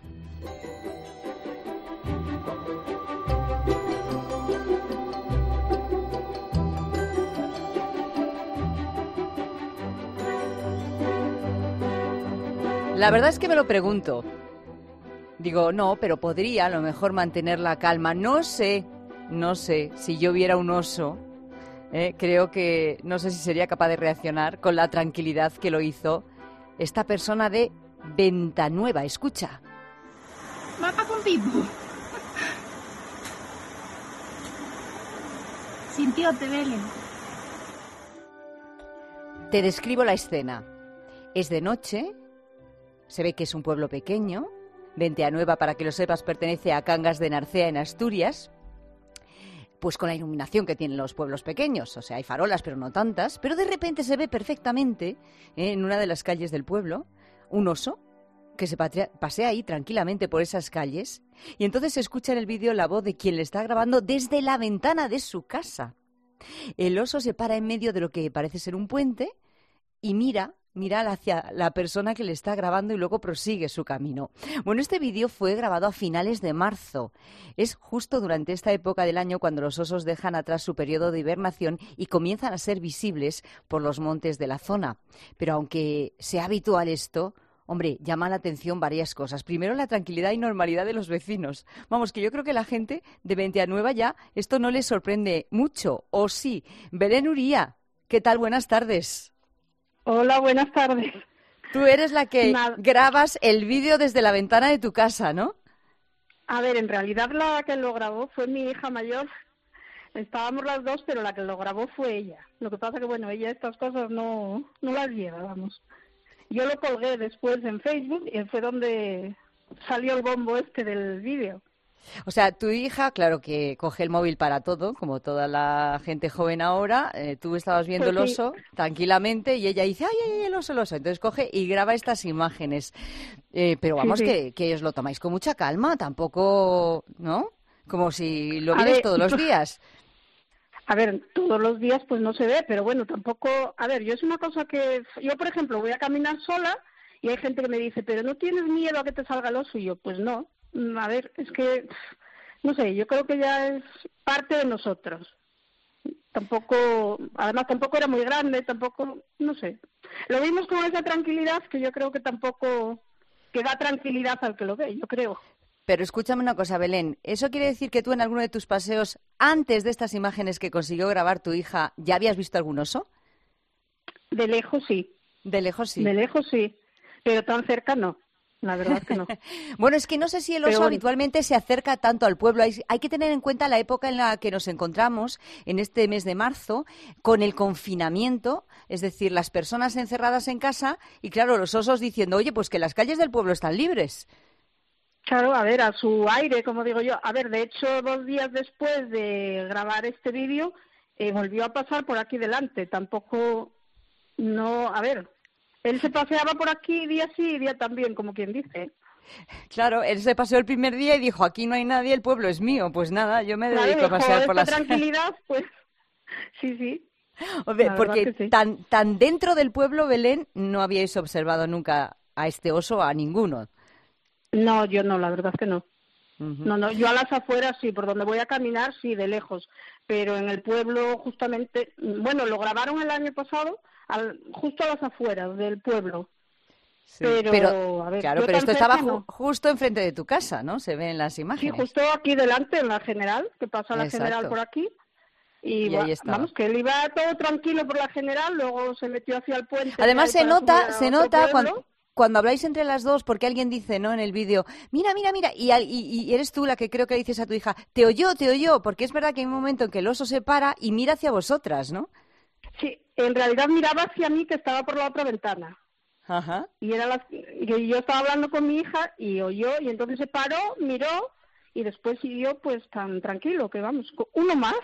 La verdad es que me lo pregunto. Digo, no, pero podría a lo mejor mantener la calma. No sé, no sé, si yo viera un oso, eh, creo que no sé si sería capaz de reaccionar con la tranquilidad que lo hizo esta persona de Ventanueva. Escucha. Mapa con Pitbull. Sintiote, Belén. Te describo la escena. Es de noche. Se ve que es un pueblo pequeño. Ventanueva, para que lo sepas, pertenece a Cangas de Narcea, en Asturias. Pues con la iluminación que tienen los pueblos pequeños. O sea, hay farolas, pero no tantas. Pero de repente se ve perfectamente, eh, en una de las calles del pueblo, un oso que se pasea ahí tranquilamente por esas calles. Y entonces se escucha en el vídeo la voz de quien le está grabando desde la ventana de su casa. El oso se para en medio de lo que parece ser un puente y mira... Mira hacia la persona que le está grabando y luego prosigue su camino. Bueno, este vídeo fue grabado a finales de marzo. Es justo durante esta época del año cuando los osos dejan atrás su periodo de hibernación y comienzan a ser visibles por los montes de la zona. Pero aunque sea habitual esto, hombre, llama la atención varias cosas. Primero, la tranquilidad y normalidad de los vecinos. Vamos, que yo creo que la gente de Ventanueva ya esto no les sorprende mucho. ¿O sí? Belén Uría, ¿qué tal? Buenas tardes. Hola, buenas tardes. Tú eres la que Nada. grabas el vídeo desde la ventana de tu casa, ¿no? A ver, en realidad la que lo grabó fue mi hija mayor. Estábamos las dos, pero la que lo grabó fue ella. Lo que pasa que, bueno, ella estas cosas no, no las lleva, vamos. Yo lo colgué después en Facebook y fue donde salió el bombo este del vídeo. O sea, tu hija, claro que coge el móvil para todo, como toda la gente joven ahora. Eh, tú estabas viendo Pues el sí. oso tranquilamente y ella dice, ay, ay, ay, el oso, el oso. Entonces coge y graba estas imágenes. Eh, pero vamos, Sí, sí. Que, que os lo tomáis con mucha calma, tampoco, ¿no? Como si lo A vierais ver, todos los días. A ver, todos los días pues no se ve, pero bueno, tampoco... A ver, yo es una cosa que... Yo, por ejemplo, voy a caminar sola y hay gente que me dice, pero ¿no tienes miedo a que te salga el oso? Y yo, pues no. a ver, es que, no sé, yo creo que ya es parte de nosotros. Tampoco, además tampoco era muy grande, tampoco, no sé. Lo vimos con esa tranquilidad que yo creo que tampoco, que da tranquilidad al que lo ve, yo creo. Pero escúchame una cosa, Belén, ¿eso quiere decir que tú en alguno de tus paseos, antes de estas imágenes que consiguió grabar tu hija, ya habías visto algún oso? De lejos sí. De lejos sí. De lejos sí, pero tan cerca no. La verdad es que no. Bueno, es que no sé si el oso Pero... habitualmente se acerca tanto al pueblo. Hay, hay que tener en cuenta la época en la que nos encontramos, en este mes de marzo, con el confinamiento, es decir, las personas encerradas en casa y, claro, los osos diciendo, oye, pues que las calles del pueblo están libres. Claro, a ver, a su aire, como digo yo. A ver, de hecho, dos días después de grabar este vídeo, eh, volvió a pasar por aquí delante. Tampoco, no, a ver... Él se paseaba por aquí día sí y día también, como quien dice. Claro, él se paseó el primer día y dijo, aquí no hay nadie, el pueblo es mío. Pues nada, yo me Claro, dedico a pasear dijo, por esta las... tranquilidad, pues sí, sí. Hombre, La porque verdad que sí. tan, tan dentro del pueblo, Belén, no habíais observado nunca a este oso, a ninguno. No, yo no, la verdad es que no. Uh-huh. No, no, yo a las afueras sí, por donde voy a caminar sí, de lejos. Pero en el pueblo justamente, bueno, lo grabaron el año pasado, al, justo a las afueras del pueblo. Sí. Pero, Pero, a ver, claro, yo pero tan esto estaba cerca ju- no. justo enfrente de tu casa, ¿no? Se ven las Sí, imágenes. justo aquí delante, en la General, que pasa la Exacto. General por aquí. Y, Y va- ahí estaba. vamos, que él iba todo tranquilo por la General, luego se metió hacia el puente. Además de ahí se para nota, subir a se otro nota pueblo. cuando, cuando habláis entre las dos, porque alguien dice, ¿no? En el vídeo, mira, mira, mira, y, al- y, y eres tú la que creo que le dices a tu hija, te oyó, te oyó, porque es verdad que hay un momento en que el oso se para y mira hacia vosotras, ¿no? Sí, en realidad miraba hacia mí, que estaba por la otra ventana. Ajá. Y era las, y yo estaba hablando con mi hija y oyó, y entonces se paró, miró y después siguió pues tan tranquilo, que vamos, co- uno más.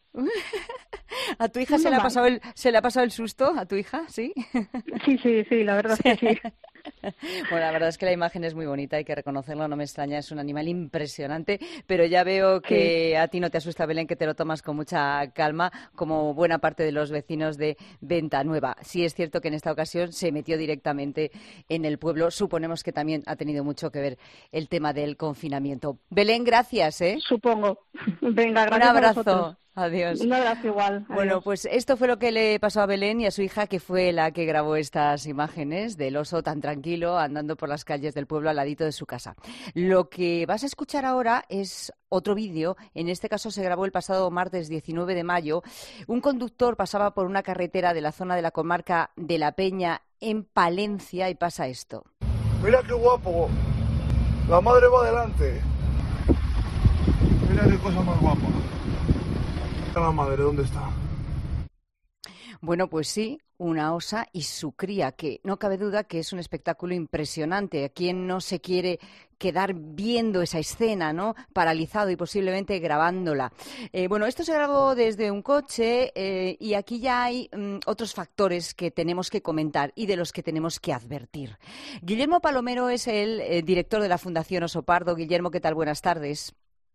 ¿A tu hija Uno se le, ha más. pasado el, se le ha pasado el susto? ¿A tu hija? ¿Sí? Sí, sí, sí, la verdad es que sí. Bueno, la verdad es que la imagen es muy bonita, hay que reconocerlo, no me extraña, es un animal impresionante, pero ya veo que a ti no te asusta, Belén, que te lo tomas con mucha calma, como buena parte de los vecinos de Venta Nueva. Sí es cierto que en esta ocasión se metió directamente en el pueblo, suponemos que también ha tenido mucho que ver el tema del confinamiento. Belén, gracias, ¿eh? Supongo. Venga, gracias. Un a abrazo. vosotros. Adiós. Un abrazo igual. Bueno, Adiós. pues esto fue lo que le pasó a Belén y a su hija, que fue la que grabó estas imágenes del oso tan tranquilo andando por las calles del pueblo al ladito de su casa. Lo que vas a escuchar ahora es otro vídeo. En este caso se grabó el pasado martes diecinueve de mayo. Un conductor pasaba por una carretera de la zona de la comarca de La Peña en Palencia y pasa esto. Mira qué guapo. La madre va adelante. Mira qué cosa más guapa. La madre, ¿dónde está? Bueno, pues sí, una osa y su cría, que no cabe duda que es un espectáculo impresionante. ¿A quién no se quiere quedar viendo esa escena, ¿no? Paralizado y posiblemente grabándola? Eh, bueno, esto se grabó desde un coche eh, y aquí ya hay mm, otros factores que tenemos que comentar y de los que tenemos que advertir. Guillermo Palomero es el eh, director de la Fundación Oso Pardo. Guillermo, ¿qué tal? Buenas tardes.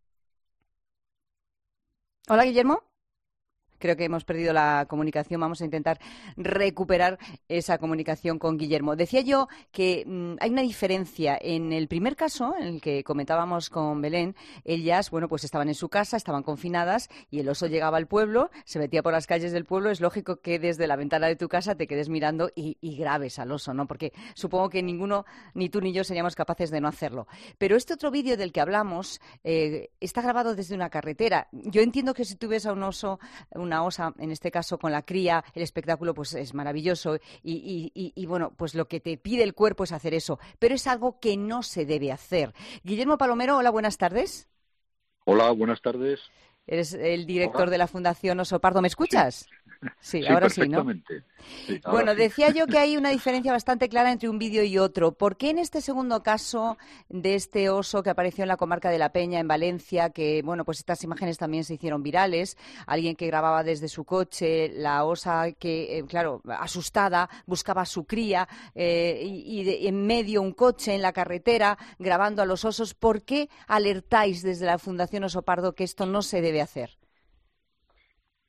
Hola, Guillermo. Creo que hemos perdido la comunicación. Vamos a intentar recuperar esa comunicación con Guillermo. Decía yo que mmm, hay una diferencia. En el primer caso, en el que comentábamos con Belén, ellas, bueno, pues estaban en su casa, estaban confinadas y el oso llegaba al pueblo, se metía por las calles del pueblo. Es lógico que desde la ventana de tu casa te quedes mirando y, y grabes al oso, ¿no? Porque supongo que ninguno, ni tú ni yo, seríamos capaces de no hacerlo. Pero este otro vídeo del que hablamos eh, está grabado desde una carretera. Yo entiendo que si tú ves a un oso, una una osa, en este caso con la cría, el espectáculo pues es maravilloso y, y, y, y bueno, pues lo que te pide el cuerpo es hacer eso, pero es algo que no se debe hacer. Guillermo Palomero, hola, buenas tardes. Hola, buenas tardes. Eres el director Hola. de la Fundación Oso Pardo, ¿me escuchas? Sí, Sí, ahora sí, ¿no? perfectamente. Sí, ahora Bueno, sí. decía yo que hay una diferencia bastante clara entre un vídeo y otro. ¿Por qué en este segundo caso de este oso que apareció en la comarca de La Peña, en Valencia, que, bueno, pues estas imágenes también se hicieron virales, alguien que grababa desde su coche, la osa que, eh, claro, asustada, buscaba a su cría eh, y, y de, en medio un coche en la carretera grabando a los osos? ¿Por qué alertáis desde la Fundación Oso Pardo que esto no se debe hacer?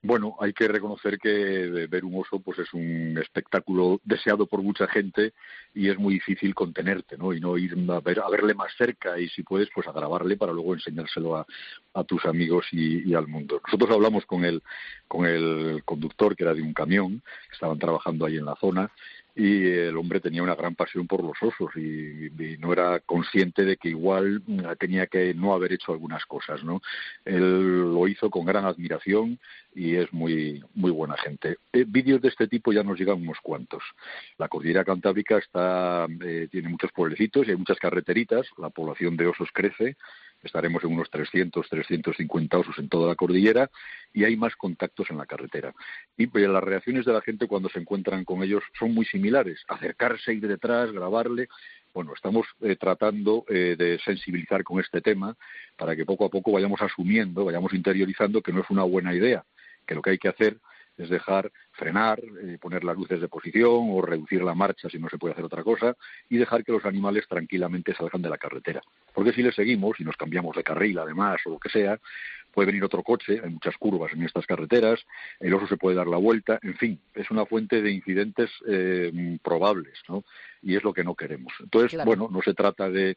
Bueno, hay que reconocer que ver un oso pues es un espectáculo deseado por mucha gente y es muy difícil contenerte, ¿no? Y no ir a, ver, a verle más cerca y si puedes pues a grabarle para luego enseñárselo a, a tus amigos y, y al mundo. Nosotros hablamos con el, con el conductor que era de un camión, que estaban trabajando ahí en la zona, y el hombre tenía una gran pasión por los osos y, y no era consciente de que igual tenía que no haber hecho algunas cosas, ¿no? Él lo hizo con gran admiración y es muy muy buena gente. Eh, vídeos de este tipo ya nos llegan unos cuantos. La cordillera cantábrica está eh, tiene muchos pueblecitos y hay muchas carreteritas, la población de osos crece. Estaremos en unos trescientos, trescientos cincuenta osos en toda la cordillera y hay más contactos en la carretera. Y pues, las reacciones de la gente cuando se encuentran con ellos son muy similares. Acercarse, ir detrás, grabarle. Bueno, estamos eh, tratando eh, de sensibilizar con este tema para que poco a poco vayamos asumiendo, vayamos interiorizando que no es una buena idea, que lo que hay que hacer es dejar frenar, eh, poner las luces de posición o reducir la marcha si no se puede hacer otra cosa y dejar que los animales tranquilamente salgan de la carretera. Porque si les seguimos y nos cambiamos de carril además o lo que sea, puede venir otro coche, hay muchas curvas en estas carreteras, el oso se puede dar la vuelta, en fin, es una fuente de incidentes eh, probables, ¿no? Y es lo que no queremos. Entonces, claro. bueno, no se trata de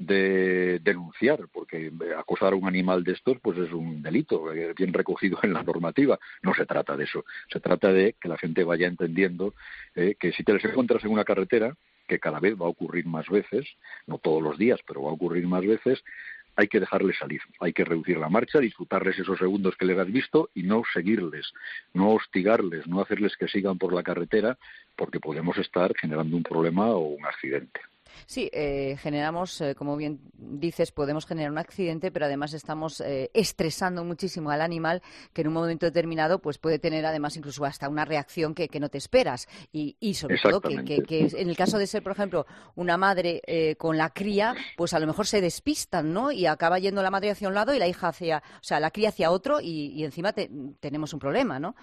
de denunciar, porque acosar a un animal de estos pues es un delito bien recogido en la normativa. No se trata de eso, se trata de que la gente vaya entendiendo eh, que si te les encuentras en una carretera, que cada vez va a ocurrir más veces, no todos los días, pero va a ocurrir más veces, hay que dejarles salir, hay que reducir la marcha, disfrutarles esos segundos que les has visto y no seguirles, no hostigarles, no hacerles que sigan por la carretera, porque podemos estar generando un problema o un accidente. Sí, eh, generamos, eh, como bien dices, podemos generar un accidente, pero además estamos eh, estresando muchísimo al animal, que en un momento determinado pues puede tener además incluso hasta una reacción que, que no te esperas. Y, y sobre todo que, que, que en el caso de ser, por ejemplo, una madre eh, con la cría, pues a lo mejor se despistan, ¿no? Y acaba yendo la madre hacia un lado y la hija hacia, o sea, la cría hacia otro y, y encima te, tenemos un problema, ¿no?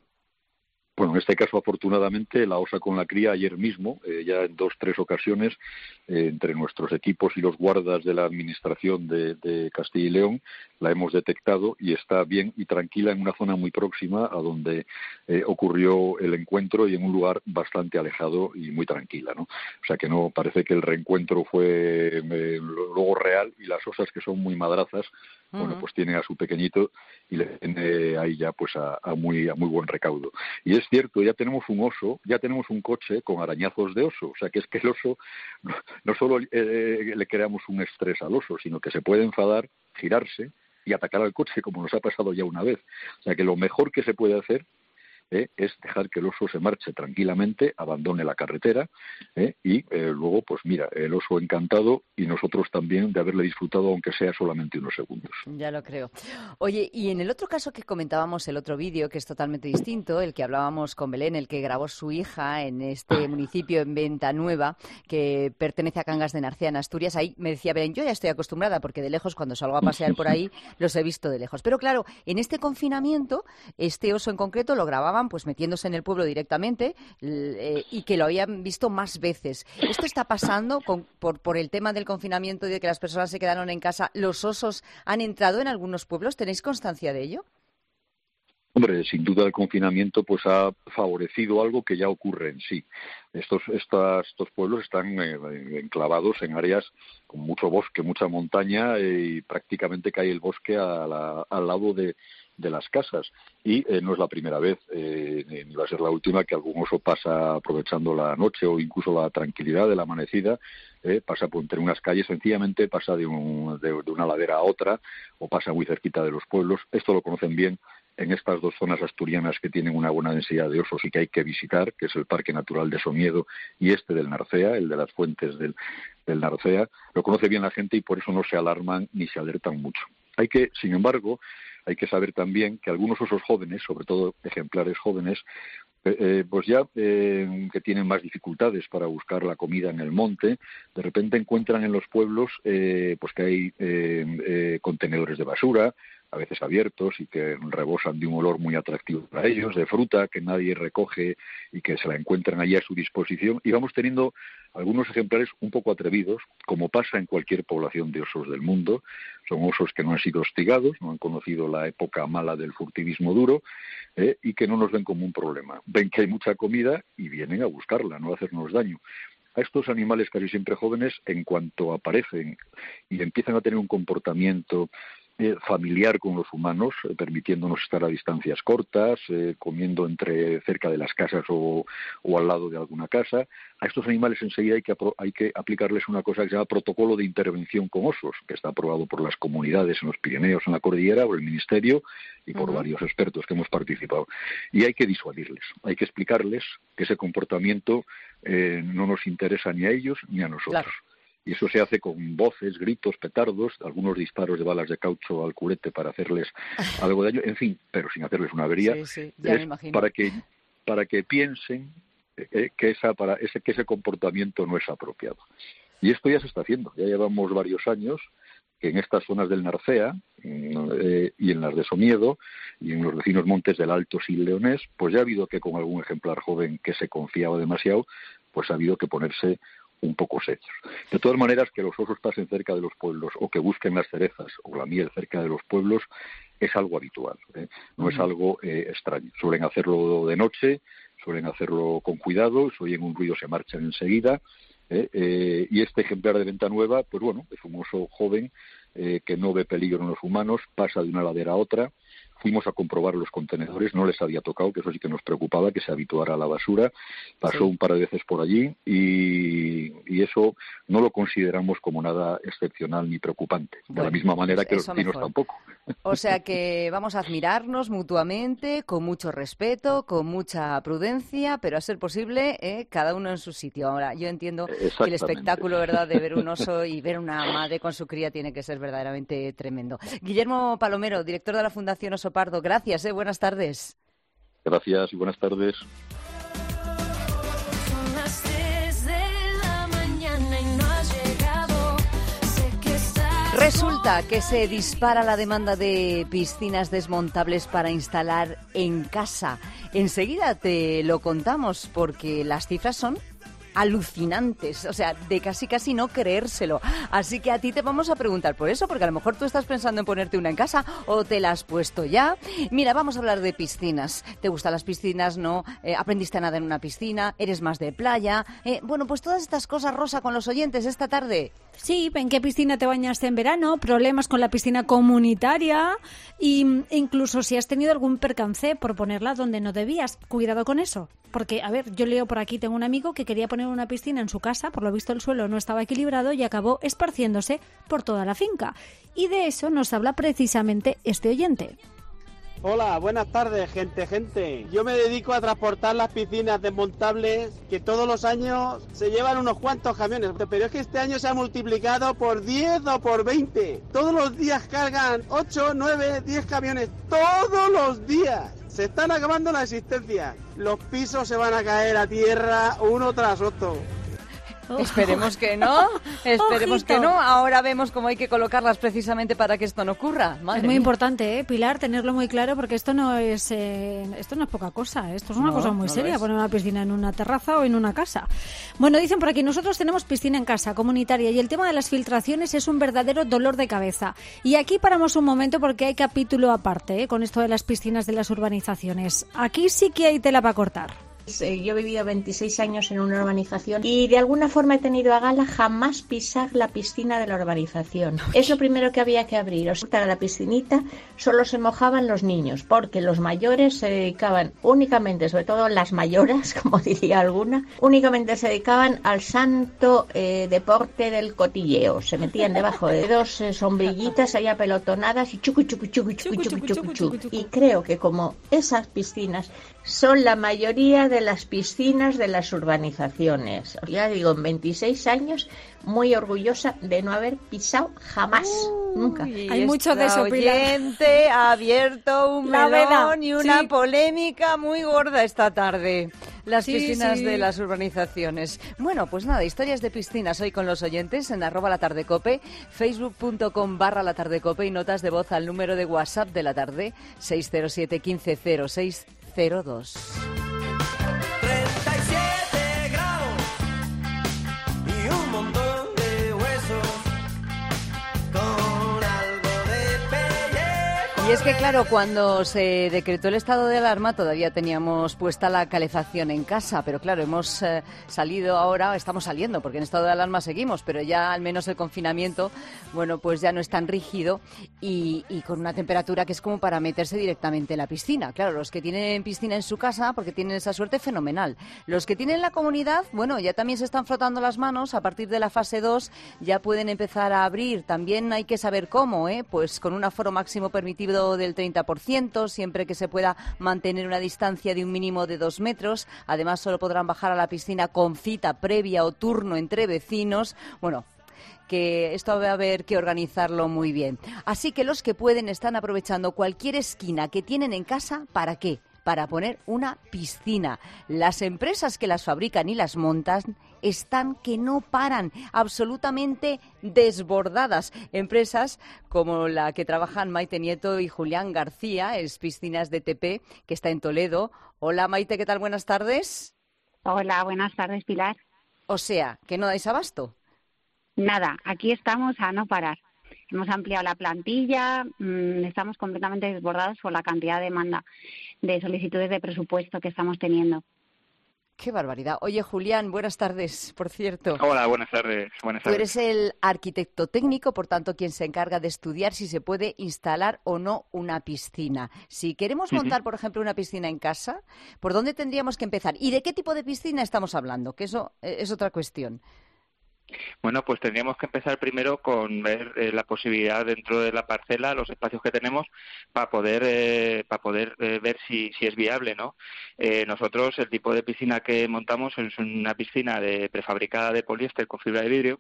Bueno, en este caso, afortunadamente, la osa con la cría ayer mismo, eh, ya en dos, tres ocasiones, eh, entre nuestros equipos y los guardas de la Administración de, de Castilla y León, la hemos detectado y está bien y tranquila en una zona muy próxima a donde eh, ocurrió el encuentro y en un lugar bastante alejado y muy tranquila, ¿no? O sea que no parece que el reencuentro fue eh, luego real y las osas, que son muy madrazas, uh-huh. bueno, pues tienen a su pequeñito y le tiene ahí ya pues a, a muy a muy buen recaudo. Y es cierto, ya tenemos un oso, ya tenemos un coche con arañazos de oso, o sea que es que el oso no, no solo eh, le creamos un estrés al oso, sino que se puede enfadar, girarse y atacar al coche, como nos ha pasado ya una vez. O sea que lo mejor que se puede hacer eh, es dejar que el oso se marche tranquilamente, abandone la carretera eh, y eh, luego, pues mira, el oso encantado y nosotros también de haberle disfrutado, aunque sea solamente unos segundos. Ya lo creo. Oye, y en el otro caso que comentábamos, el otro vídeo, que es totalmente distinto, el que hablábamos con Belén, el que grabó su hija en este municipio en Venta Nueva, que pertenece a Cangas de Narcea, en Asturias, ahí me decía Belén, yo ya estoy acostumbrada, porque de lejos, cuando salgo a pasear por ahí, los he visto de lejos. Pero claro, en este confinamiento, este oso en concreto lo grababa pues metiéndose en el pueblo directamente eh, y que lo habían visto más veces. ¿Esto está pasando con, por, por el tema del confinamiento y de que las personas se quedaron en casa? ¿Los osos han entrado en algunos pueblos? ¿Tenéis constancia de ello? Hombre, sin duda el confinamiento pues ha favorecido algo que ya ocurre en sí. Estos, estas, estos pueblos están eh, enclavados en áreas con mucho bosque, mucha montaña eh, y prácticamente cae el bosque a la, al lado de, de las casas. Y eh, no es la primera vez, eh, ni va a ser la última, que algún oso pasa aprovechando la noche o incluso la tranquilidad de la amanecida, eh, pasa por entre unas calles, sencillamente pasa de, un, de, de una ladera a otra o pasa muy cerquita de los pueblos. Esto lo conocen bien en estas dos zonas asturianas que tienen una buena densidad de osos y que hay que visitar, que es el Parque Natural de Somiedo y este del Narcea, el de las fuentes del, del Narcea. Lo conoce bien la gente y por eso no se alarman ni se alertan mucho. Hay que, sin embargo, hay que saber también que algunos osos jóvenes, sobre todo ejemplares jóvenes, eh, pues ya eh, que tienen más dificultades para buscar la comida en el monte, de repente encuentran en los pueblos eh, pues que hay eh, eh, contenedores de basura, a veces abiertos y que rebosan de un olor muy atractivo para ellos, de fruta que nadie recoge y que se la encuentran allí a su disposición, y vamos teniendo algunos ejemplares un poco atrevidos, como pasa en cualquier población de osos del mundo. Son osos que no han sido hostigados, no han conocido la época mala del furtivismo duro, eh, y que no nos ven como un problema. Ven que hay mucha comida y vienen a buscarla, no a hacernos daño. A estos animales casi siempre jóvenes, en cuanto aparecen y empiezan a tener un comportamiento eh, familiar con los humanos, eh, permitiéndonos estar a distancias cortas, eh, comiendo entre cerca de las casas o, o al lado de alguna casa, a estos animales enseguida hay que, hay que aplicarles una cosa que se llama protocolo de intervención con osos, que está aprobado por las comunidades en los Pirineos, en la cordillera, por el Ministerio y por uh-huh. varios expertos que hemos participado. Y hay que disuadirles, hay que explicarles que ese comportamiento eh, no nos interesa ni a ellos ni a nosotros. Claro. Y eso se hace con voces, gritos, petardos, algunos disparos de balas de caucho al curete para hacerles algo de daño, en fin, pero sin hacerles una avería, sí, sí, ya me imagino. para que para que piensen eh, que esa para ese que ese comportamiento no es apropiado. Y esto ya se está haciendo, ya llevamos varios años que en estas zonas del Narcea eh, y en las de Somiedo y en los vecinos montes del Alto Sil Leonés, pues ya ha habido que con algún ejemplar joven que se confiaba demasiado, pues ha habido que ponerse un poco serios. De todas maneras, que los osos pasen cerca de los pueblos o que busquen las cerezas o la miel cerca de los pueblos es algo habitual, ¿eh? No uh-huh. es algo eh, extraño. Suelen hacerlo de noche, suelen hacerlo con cuidado, si oyen un ruido se marchan enseguida, ¿eh? Eh, y este ejemplar de Venta Nueva, pues bueno, es un oso joven eh, que no ve peligro en los humanos, pasa de una ladera a otra. Fuimos a comprobar los contenedores, no les había tocado, que eso sí que nos preocupaba, que se habituara a la basura. Pasó sí. un par de veces por allí y, y eso no lo consideramos como nada excepcional ni preocupante. Bueno, de la misma manera pues que los vecinos tampoco. O sea que vamos a admirarnos mutuamente, con mucho respeto, con mucha prudencia, pero a ser posible, ¿eh? cada uno en su sitio. Ahora, yo entiendo que el espectáculo, ¿verdad?, de ver un oso y ver una madre con su cría tiene que ser verdaderamente tremendo. Guillermo Palomero, director de la Fundación Oso Pardo, gracias, ¿eh? Buenas tardes. Gracias y buenas tardes. Resulta que se dispara la demanda de piscinas desmontables para instalar en casa. Enseguida te lo contamos porque las cifras son alucinantes, o sea, de casi casi no creérselo. Así que a ti te vamos a preguntar por eso, porque a lo mejor tú estás pensando en ponerte una en casa o te la has puesto ya. Mira, vamos a hablar de piscinas. ¿Te gustan las piscinas? ¿No? Eh, ¿Aprendiste a nadar en una piscina? ¿Eres más de playa? Eh, bueno, pues todas estas cosas, Rosa, con los oyentes esta tarde. Sí, ¿en qué piscina te bañaste en verano? Problemas con la piscina comunitaria y incluso si has tenido algún percance por ponerla donde no debías. Cuidado con eso, porque, a ver, yo leo por aquí, tengo un amigo que quería poner una piscina en su casa, por lo visto el suelo no estaba equilibrado y acabó esparciéndose por toda la finca. Y de eso nos habla precisamente este oyente. Hola, buenas tardes, gente, gente. Yo me dedico a transportar las piscinas desmontables que todos los años se llevan unos cuantos camiones, pero es que este año se ha multiplicado por diez o por veinte. Todos los días cargan ocho, nueve, diez camiones, todos los días. Se están acabando la existencia. Los pisos se van a caer a tierra uno tras otro. Oh. Esperemos que no, esperemos Ojito. que no. Ahora vemos cómo hay que colocarlas precisamente para que esto no ocurra. Madre es muy mía. importante, ¿eh, Pilar, tenerlo muy claro, porque esto no es eh, esto no es poca cosa. Esto es una no, cosa muy no seria, poner una piscina en una terraza o en una casa. Bueno, dicen por aquí, nosotros tenemos piscina en casa, comunitaria, y el tema de las filtraciones es un verdadero dolor de cabeza. Y aquí paramos un momento porque hay capítulo aparte, ¿eh? con esto de las piscinas de las urbanizaciones. Aquí sí que hay tela para cortar. Yo he vivido veintiséis años en una urbanización y de alguna forma he tenido a gala jamás pisar la piscina de la urbanización. Es lo primero que había que abrir. O sea, la piscinita solo se mojaban los niños porque los mayores se dedicaban únicamente, sobre todo las mayoras, como diría alguna, únicamente se dedicaban al santo eh, deporte del cotilleo. Se metían debajo de dos eh, sombrillitas ahí apelotonadas y chucu chucu chucu chucu chucu chucu chucu. Y creo que como esas piscinas son la mayoría de las piscinas de las urbanizaciones. Ya digo, en veintiséis años, muy orgullosa de no haber pisado jamás, Uy, nunca. Hay mucho de eso, Pilar. Oyente ha abierto un La melón veda. y una sí. polémica muy gorda esta tarde. las Sí, piscinas sí. de las urbanizaciones. Bueno, pues nada, historias de piscinas hoy con los oyentes en arroba la tarde cope, facebook.com barra la tarde cope y notas de voz al número de WhatsApp de la tarde, seis cero siete, quince cero seis cero dos. treinta y siete grados y un montón de huesos con algo de pellejo. Y es que claro, cuando se decretó el estado de alarma todavía teníamos puesta la calefacción en casa, pero claro, hemos eh, salido ahora, estamos saliendo porque en estado de alarma seguimos, pero ya al menos el confinamiento, bueno, pues ya no es tan rígido y, y con una temperatura que es como para meterse directamente en la piscina. Claro, los que tienen piscina en su casa, porque tienen esa suerte, fenomenal. Los que tienen la comunidad, bueno, ya también se están frotando las manos, a partir de la fase dos ya pueden empezar a abrir. También hay que saber cómo, ¿eh? Pues con un aforo máximo permitido del treinta por ciento, siempre que se pueda mantener una distancia de un mínimo de dos metros. Además, solo podrán bajar a la piscina con cita previa o turno entre vecinos. Bueno, que esto va a haber que organizarlo muy bien. Así que los que pueden están aprovechando cualquier esquina que tienen en casa, ¿para qué? Para poner una piscina. Las empresas que las fabrican y las montan están que no paran, absolutamente desbordadas. Empresas como la que trabajan Maite Nieto y Julián García, es Piscinas de T P, que está en Toledo. Hola Maite, ¿qué tal? Buenas tardes. Hola, buenas tardes, Pilar. O sea, ¿que no dais abasto? Nada, aquí estamos a no parar. Hemos ampliado la plantilla, mmm, estamos completamente desbordados por la cantidad de demanda de solicitudes de presupuesto que estamos teniendo. Qué barbaridad. Oye, Julián, buenas tardes, por cierto. Hola, buenas tardes. Buenas Tú tardes. eres el arquitecto técnico, por tanto, quien se encarga de estudiar si se puede instalar o no una piscina. Si queremos montar, por ejemplo, una piscina en casa, ¿por dónde tendríamos que empezar? ¿Y de qué tipo de piscina estamos hablando? Que eso eh, es otra cuestión. Bueno, pues tendríamos que empezar primero con ver eh, la posibilidad dentro de la parcela, los espacios que tenemos, para poder eh, para poder eh, ver si, si es viable, ¿no? Eh, nosotros, el tipo de piscina que montamos es una piscina de prefabricada de poliéster con fibra de vidrio.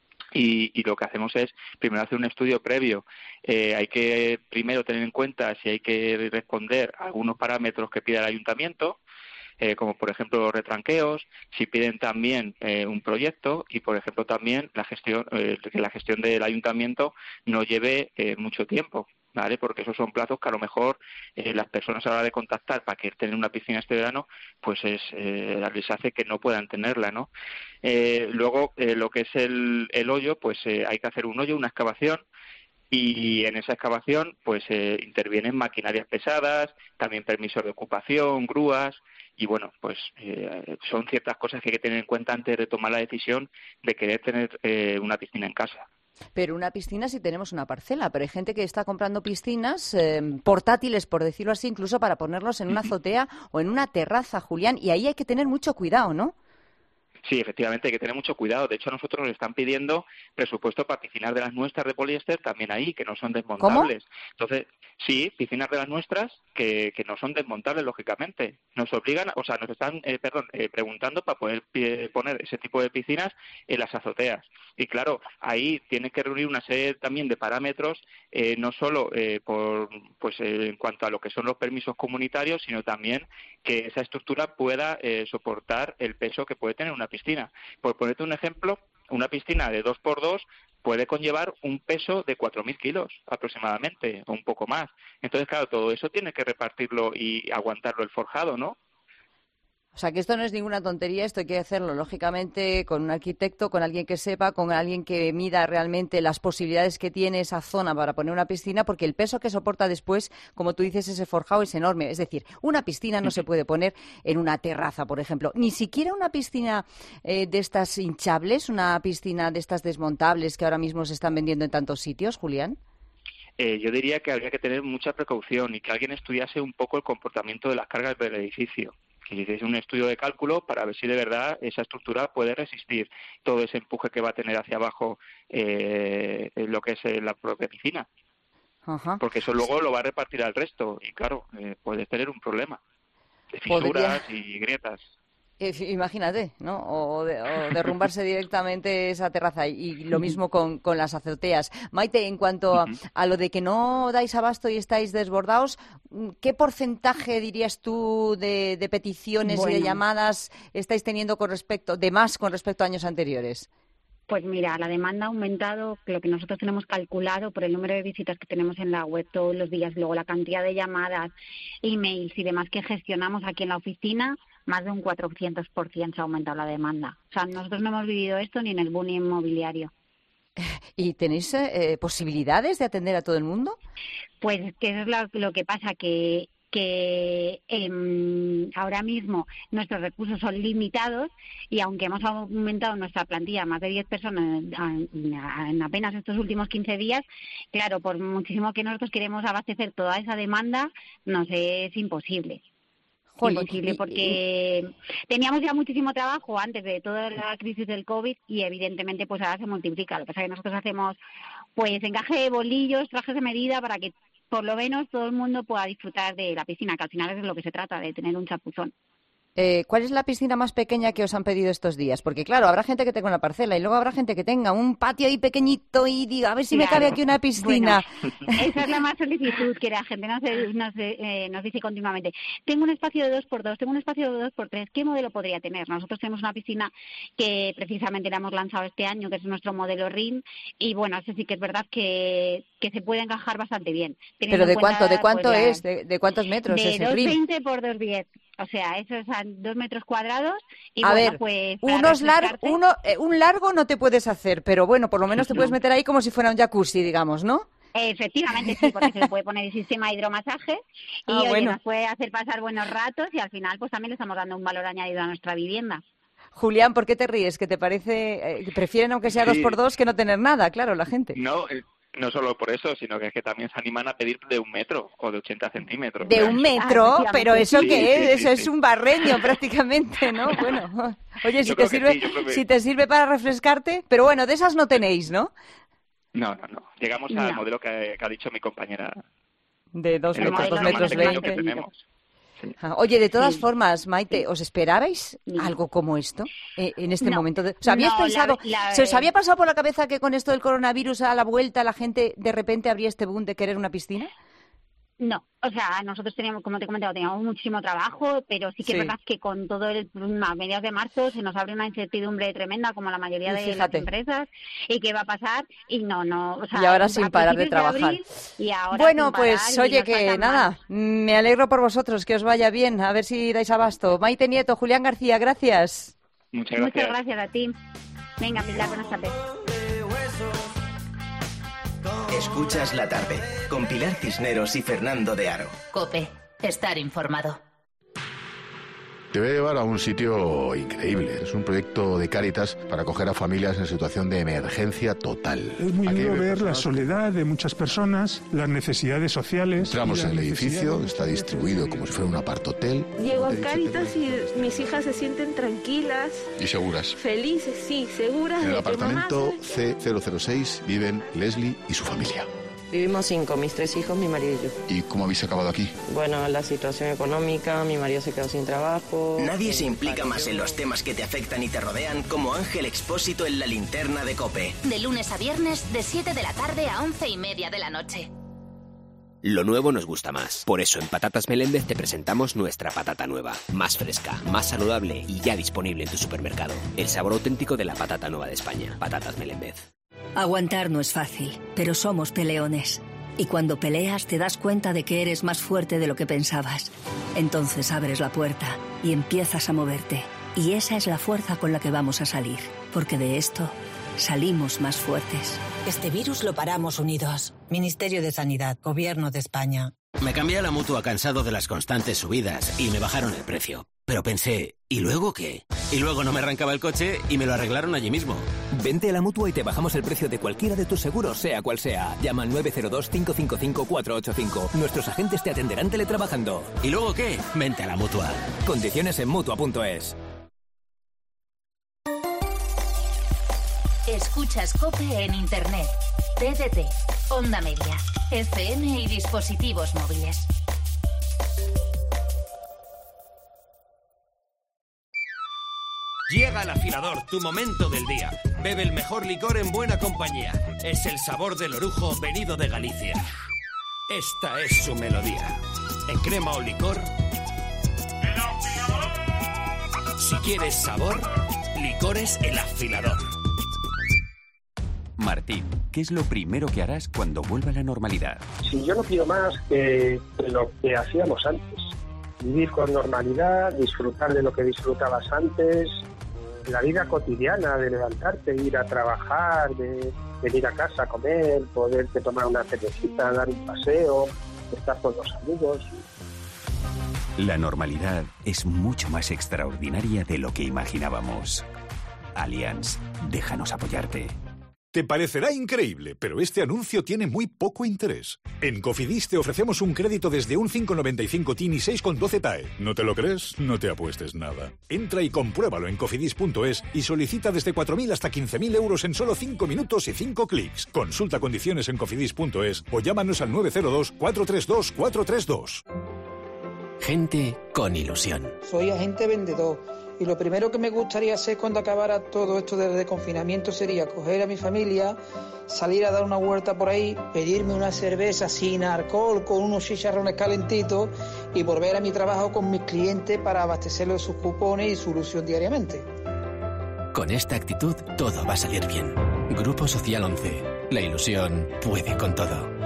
Y, y lo que hacemos es primero hacer un estudio previo. Eh, hay que primero tener en cuenta si hay que responder a algunos parámetros que pida el ayuntamiento, Eh, como por ejemplo los retranqueos, si piden también eh, un proyecto y por ejemplo también la gestión eh, que la gestión del ayuntamiento no lleve eh, mucho tiempo, ¿vale? Porque esos son plazos que a lo mejor eh, las personas a la hora de contactar para querer tener una piscina este verano, pues es eh, les hace que no puedan tenerla, ¿no? Eh, luego eh, lo que es el, el hoyo, pues eh, hay que hacer un hoyo, una excavación. Y en esa excavación pues eh, intervienen maquinarias pesadas, también permisos de ocupación, grúas y bueno, pues eh, son ciertas cosas que hay que tener en cuenta antes de tomar la decisión de querer tener eh, una piscina en casa. Pero una piscina si tenemos una parcela, pero hay gente que está comprando piscinas eh, portátiles, por decirlo así, incluso para ponerlos en una azotea o en una terraza, Julián, y ahí hay que tener mucho cuidado, ¿no? Sí, efectivamente, hay que tener mucho cuidado. De hecho, a nosotros nos están pidiendo presupuesto para piscinas de las nuestras de poliéster también ahí, que no son desmontables. ¿Cómo? Entonces, sí, piscinas de las nuestras que, que no son desmontables, lógicamente. Nos obligan, o sea, nos están, eh, perdón, eh, preguntando para poder eh, poner ese tipo de piscinas en las azoteas. Y claro, ahí tiene que reunir una serie también de parámetros, eh, no solo eh, por, pues eh, en cuanto a lo que son los permisos comunitarios, sino también que esa estructura pueda eh, soportar el peso que puede tener una piscina. Por ponerte un ejemplo, una piscina de dos por dos puede conllevar un peso de cuatro mil kilos aproximadamente, o un poco más. Entonces, claro, todo eso tiene que repartirlo y aguantarlo el forjado, ¿no? O sea, que esto no es ninguna tontería, esto hay que hacerlo, lógicamente, con un arquitecto, con alguien que sepa, con alguien que mida realmente las posibilidades que tiene esa zona para poner una piscina, porque el peso que soporta después, como tú dices, ese forjado es enorme. Es decir, una piscina no se puede poner en una terraza, por ejemplo. Ni siquiera una piscina eh, de estas hinchables, una piscina de estas desmontables que ahora mismo se están vendiendo en tantos sitios, Julián. Eh, yo diría que habría que tener mucha precaución y que alguien estudiase un poco el comportamiento de las cargas del edificio. Que hiciese un estudio de cálculo para ver si de verdad esa estructura puede resistir todo ese empuje que va a tener hacia abajo eh, lo que es eh, la propia piscina. Ajá. Porque eso luego lo va a repartir al resto y claro, eh, puede tener un problema de fisuras Podría... y grietas. Eh, imagínate, ¿no? O, de, o derrumbarse directamente esa terraza. Y, y lo mismo con, con las azoteas. Maite, en cuanto a, a lo de que no dais abasto y estáis desbordados, ¿qué porcentaje dirías tú de, de peticiones Bueno. y de llamadas estáis teniendo con respecto, de más con respecto a años anteriores? Pues mira, la demanda ha aumentado, lo que nosotros tenemos calculado por el número de visitas que tenemos en la web todos los días, luego la cantidad de llamadas, emails y demás que gestionamos aquí en la oficina, más de un cuatrocientos por ciento se ha aumentado la demanda. O sea, nosotros no hemos vivido esto ni en el boom inmobiliario. ¿Y tenéis eh, posibilidades de atender a todo el mundo? Pues que eso es lo, lo que pasa, que que eh, ahora mismo nuestros recursos son limitados y aunque hemos aumentado nuestra plantilla a más de diez personas en, en apenas estos últimos quince días, claro, por muchísimo que nosotros queremos abastecer toda esa demanda, nos es imposible. Jolín, Imposible y- porque teníamos ya muchísimo trabajo antes de toda la crisis del COVID y evidentemente pues ahora se multiplica. Lo que pasa es que nosotros hacemos pues encaje de bolillos, trajes de medida para que por lo menos todo el mundo pueda disfrutar de la piscina, que al final es de lo que se trata, de tener un chapuzón. Eh, ¿Cuál es la piscina más pequeña que os han pedido estos días? Porque claro, habrá gente que tenga una parcela y luego habrá gente que tenga un patio ahí pequeñito y diga, a ver si me Claro. cabe aquí una piscina. Bueno, esa es la más solicitud, que la gente nos, nos, eh, nos dice continuamente. Tengo un espacio de dos por dos, tengo un espacio de dos por tres, ¿qué modelo podría tener? Nosotros tenemos una piscina que precisamente la hemos lanzado este año, que es nuestro modelo R I M, y bueno, eso sí que es verdad que, que se puede encajar bastante bien. ¿Pero de cuánto, de cuánto pues, es? ¿De, de cuántos metros de es el R I M? doscientos veinte por doscientos diez, o sea, eso es a dos metros cuadrados. Y A bueno, ver, pues, para unos lar- refrescarte- uno, eh, un largo no te puedes hacer, pero bueno, por lo menos te puedes meter ahí como si fuera un jacuzzi, digamos, ¿no? Efectivamente, sí, porque se le puede poner el sistema de hidromasaje y Ah, oye, bueno. nos puede hacer pasar buenos ratos y al final pues también le estamos dando un valor añadido a nuestra vivienda. Julián, ¿por qué te ríes? ¿Que te parece, eh, que prefieren aunque sea dos Sí. por dos que no tener nada? Claro, la gente. No, eh, no solo por eso, sino que es que también se animan a pedir de un metro o de ochenta centímetros. De un metro, pero ¿eso Sí, qué sí, es? sí, Eso sí. es un barreño prácticamente, ¿no? Bueno, oye, si Yo te creo que sirve, sí, yo creo que- si te sirve para refrescarte, pero bueno, de esas no tenéis, ¿no? No, no, no. Llegamos al No. modelo que, que ha dicho mi compañera. De dos El metros, modelo dos más metros pequeño veinte. que tenemos. Ah, Oye, de todas Sí. formas, Maite, ¿os esperabais algo como esto eh, en este No. momento? De... ¿Os habíais No, la- pensado, la- se os había pasado por la cabeza que con esto del coronavirus a la vuelta la gente de repente habría este boom de querer una piscina? No, o sea, nosotros teníamos, como te he comentado, teníamos muchísimo trabajo, pero sí que Sí. es verdad que con todo el a mediados de marzo se nos abre una incertidumbre tremenda, como la mayoría Y de fíjate. las empresas, y qué va a pasar, y no, no, o sea, Y ahora a sin parar de principios trabajar. abril, y ahora Bueno, sin parar, pues y oye, nos que faltan nada, más. me alegro por vosotros, que os vaya bien, a ver si dais abasto. Maite Nieto, Julián García, gracias. Muchas Muchas gracias a ti. Venga, Pilar, buenas tardes. Escuchas la tarde con Pilar Cisneros y Fernando de Aro. Cope, estar informado. Te voy a llevar a un sitio increíble. Es un proyecto de Cáritas para acoger a familias en situación de emergencia total. Es muy Aquí duro hay ver la personas- soledad de muchas personas, las necesidades sociales. Entramos y en las el edificio, necesidades- está distribuido como si fuera un apartotel. Llego a Cáritas y mis hijas se sienten tranquilas, Y seguras. felices, sí, seguras En el de que mamá apartamento C cero cero seis viven Leslie y su familia. Vivimos cinco, mis tres hijos, mi marido y yo. ¿Y cómo habéis acabado aquí? Bueno, la situación económica, mi marido se quedó sin trabajo. Nadie se implica más en los temas que te afectan y te rodean como Ángel Expósito en La Linterna de COPE. De lunes a viernes, de siete de la tarde a once y media de la noche. Lo nuevo nos gusta más. Por eso en Patatas Meléndez te presentamos nuestra patata nueva. Más fresca, más saludable y ya disponible en tu supermercado. El sabor auténtico de la patata nueva de España. Patatas Meléndez. Aguantar no es fácil, pero somos peleones. Y cuando peleas te das cuenta de que eres más fuerte de lo que pensabas. Entonces abres la puerta y empiezas a moverte. Y esa es la fuerza con la que vamos a salir. Porque de esto salimos más fuertes. Este virus lo paramos unidos. Ministerio de Sanidad, Gobierno de España. Me cambié a la Mutua cansado de las constantes subidas y me bajaron el precio. Pero pensé, ¿y luego qué? Y luego no me arrancaba el coche y me lo arreglaron allí mismo. Vente a la Mutua y te bajamos el precio de cualquiera de tus seguros, sea cual sea. Llama al nueve cero dos, cinco cinco cinco, cuatro ocho cinco. Nuestros agentes te atenderán teletrabajando. ¿Y luego qué? Vente a la Mutua. Condiciones en Mutua punto es. Escuchas Cope en Internet, T D T, Onda Media, F M y dispositivos móviles. Llega el afilador, tu momento del día. Bebe el mejor licor en buena compañía. Es el sabor del orujo venido de Galicia. Esta es su melodía. En crema o licor. ¡El afilador! Si quieres sabor, licores El Afilador. Martín, ¿qué es lo primero que harás cuando vuelva la normalidad? Si yo no pido más que lo que hacíamos antes. Vivir con normalidad, disfrutar de lo que disfrutabas antes, la vida cotidiana de levantarte, ir a trabajar, de venir a casa a comer, poderte tomar una cervecita, dar un paseo, estar con los amigos. La normalidad es mucho más extraordinaria de lo que imaginábamos. Allianz, déjanos apoyarte. Te parecerá increíble, pero este anuncio tiene muy poco interés. En Cofidis te ofrecemos un crédito desde un cinco coma noventa y cinco T I N y seis coma doce T A E. ¿No te lo crees? No te apuestes nada. Entra y compruébalo en cofidis punto es y solicita desde cuatro mil hasta quince mil euros en solo cinco minutos y cinco clics. Consulta condiciones en cofidis punto es o llámanos al nueve cero dos, cuatro tres dos, cuatro tres dos. Gente con ilusión. Soy agente vendedor. Y lo primero que me gustaría hacer cuando acabara todo esto del confinamiento sería coger a mi familia, salir a dar una vuelta por ahí, pedirme una cerveza sin alcohol, con unos chicharrones calentitos y volver a mi trabajo con mis clientes para abastecerlos de sus cupones y su ilusión diariamente. Con esta actitud todo va a salir bien. Grupo Social once. La ilusión puede con todo.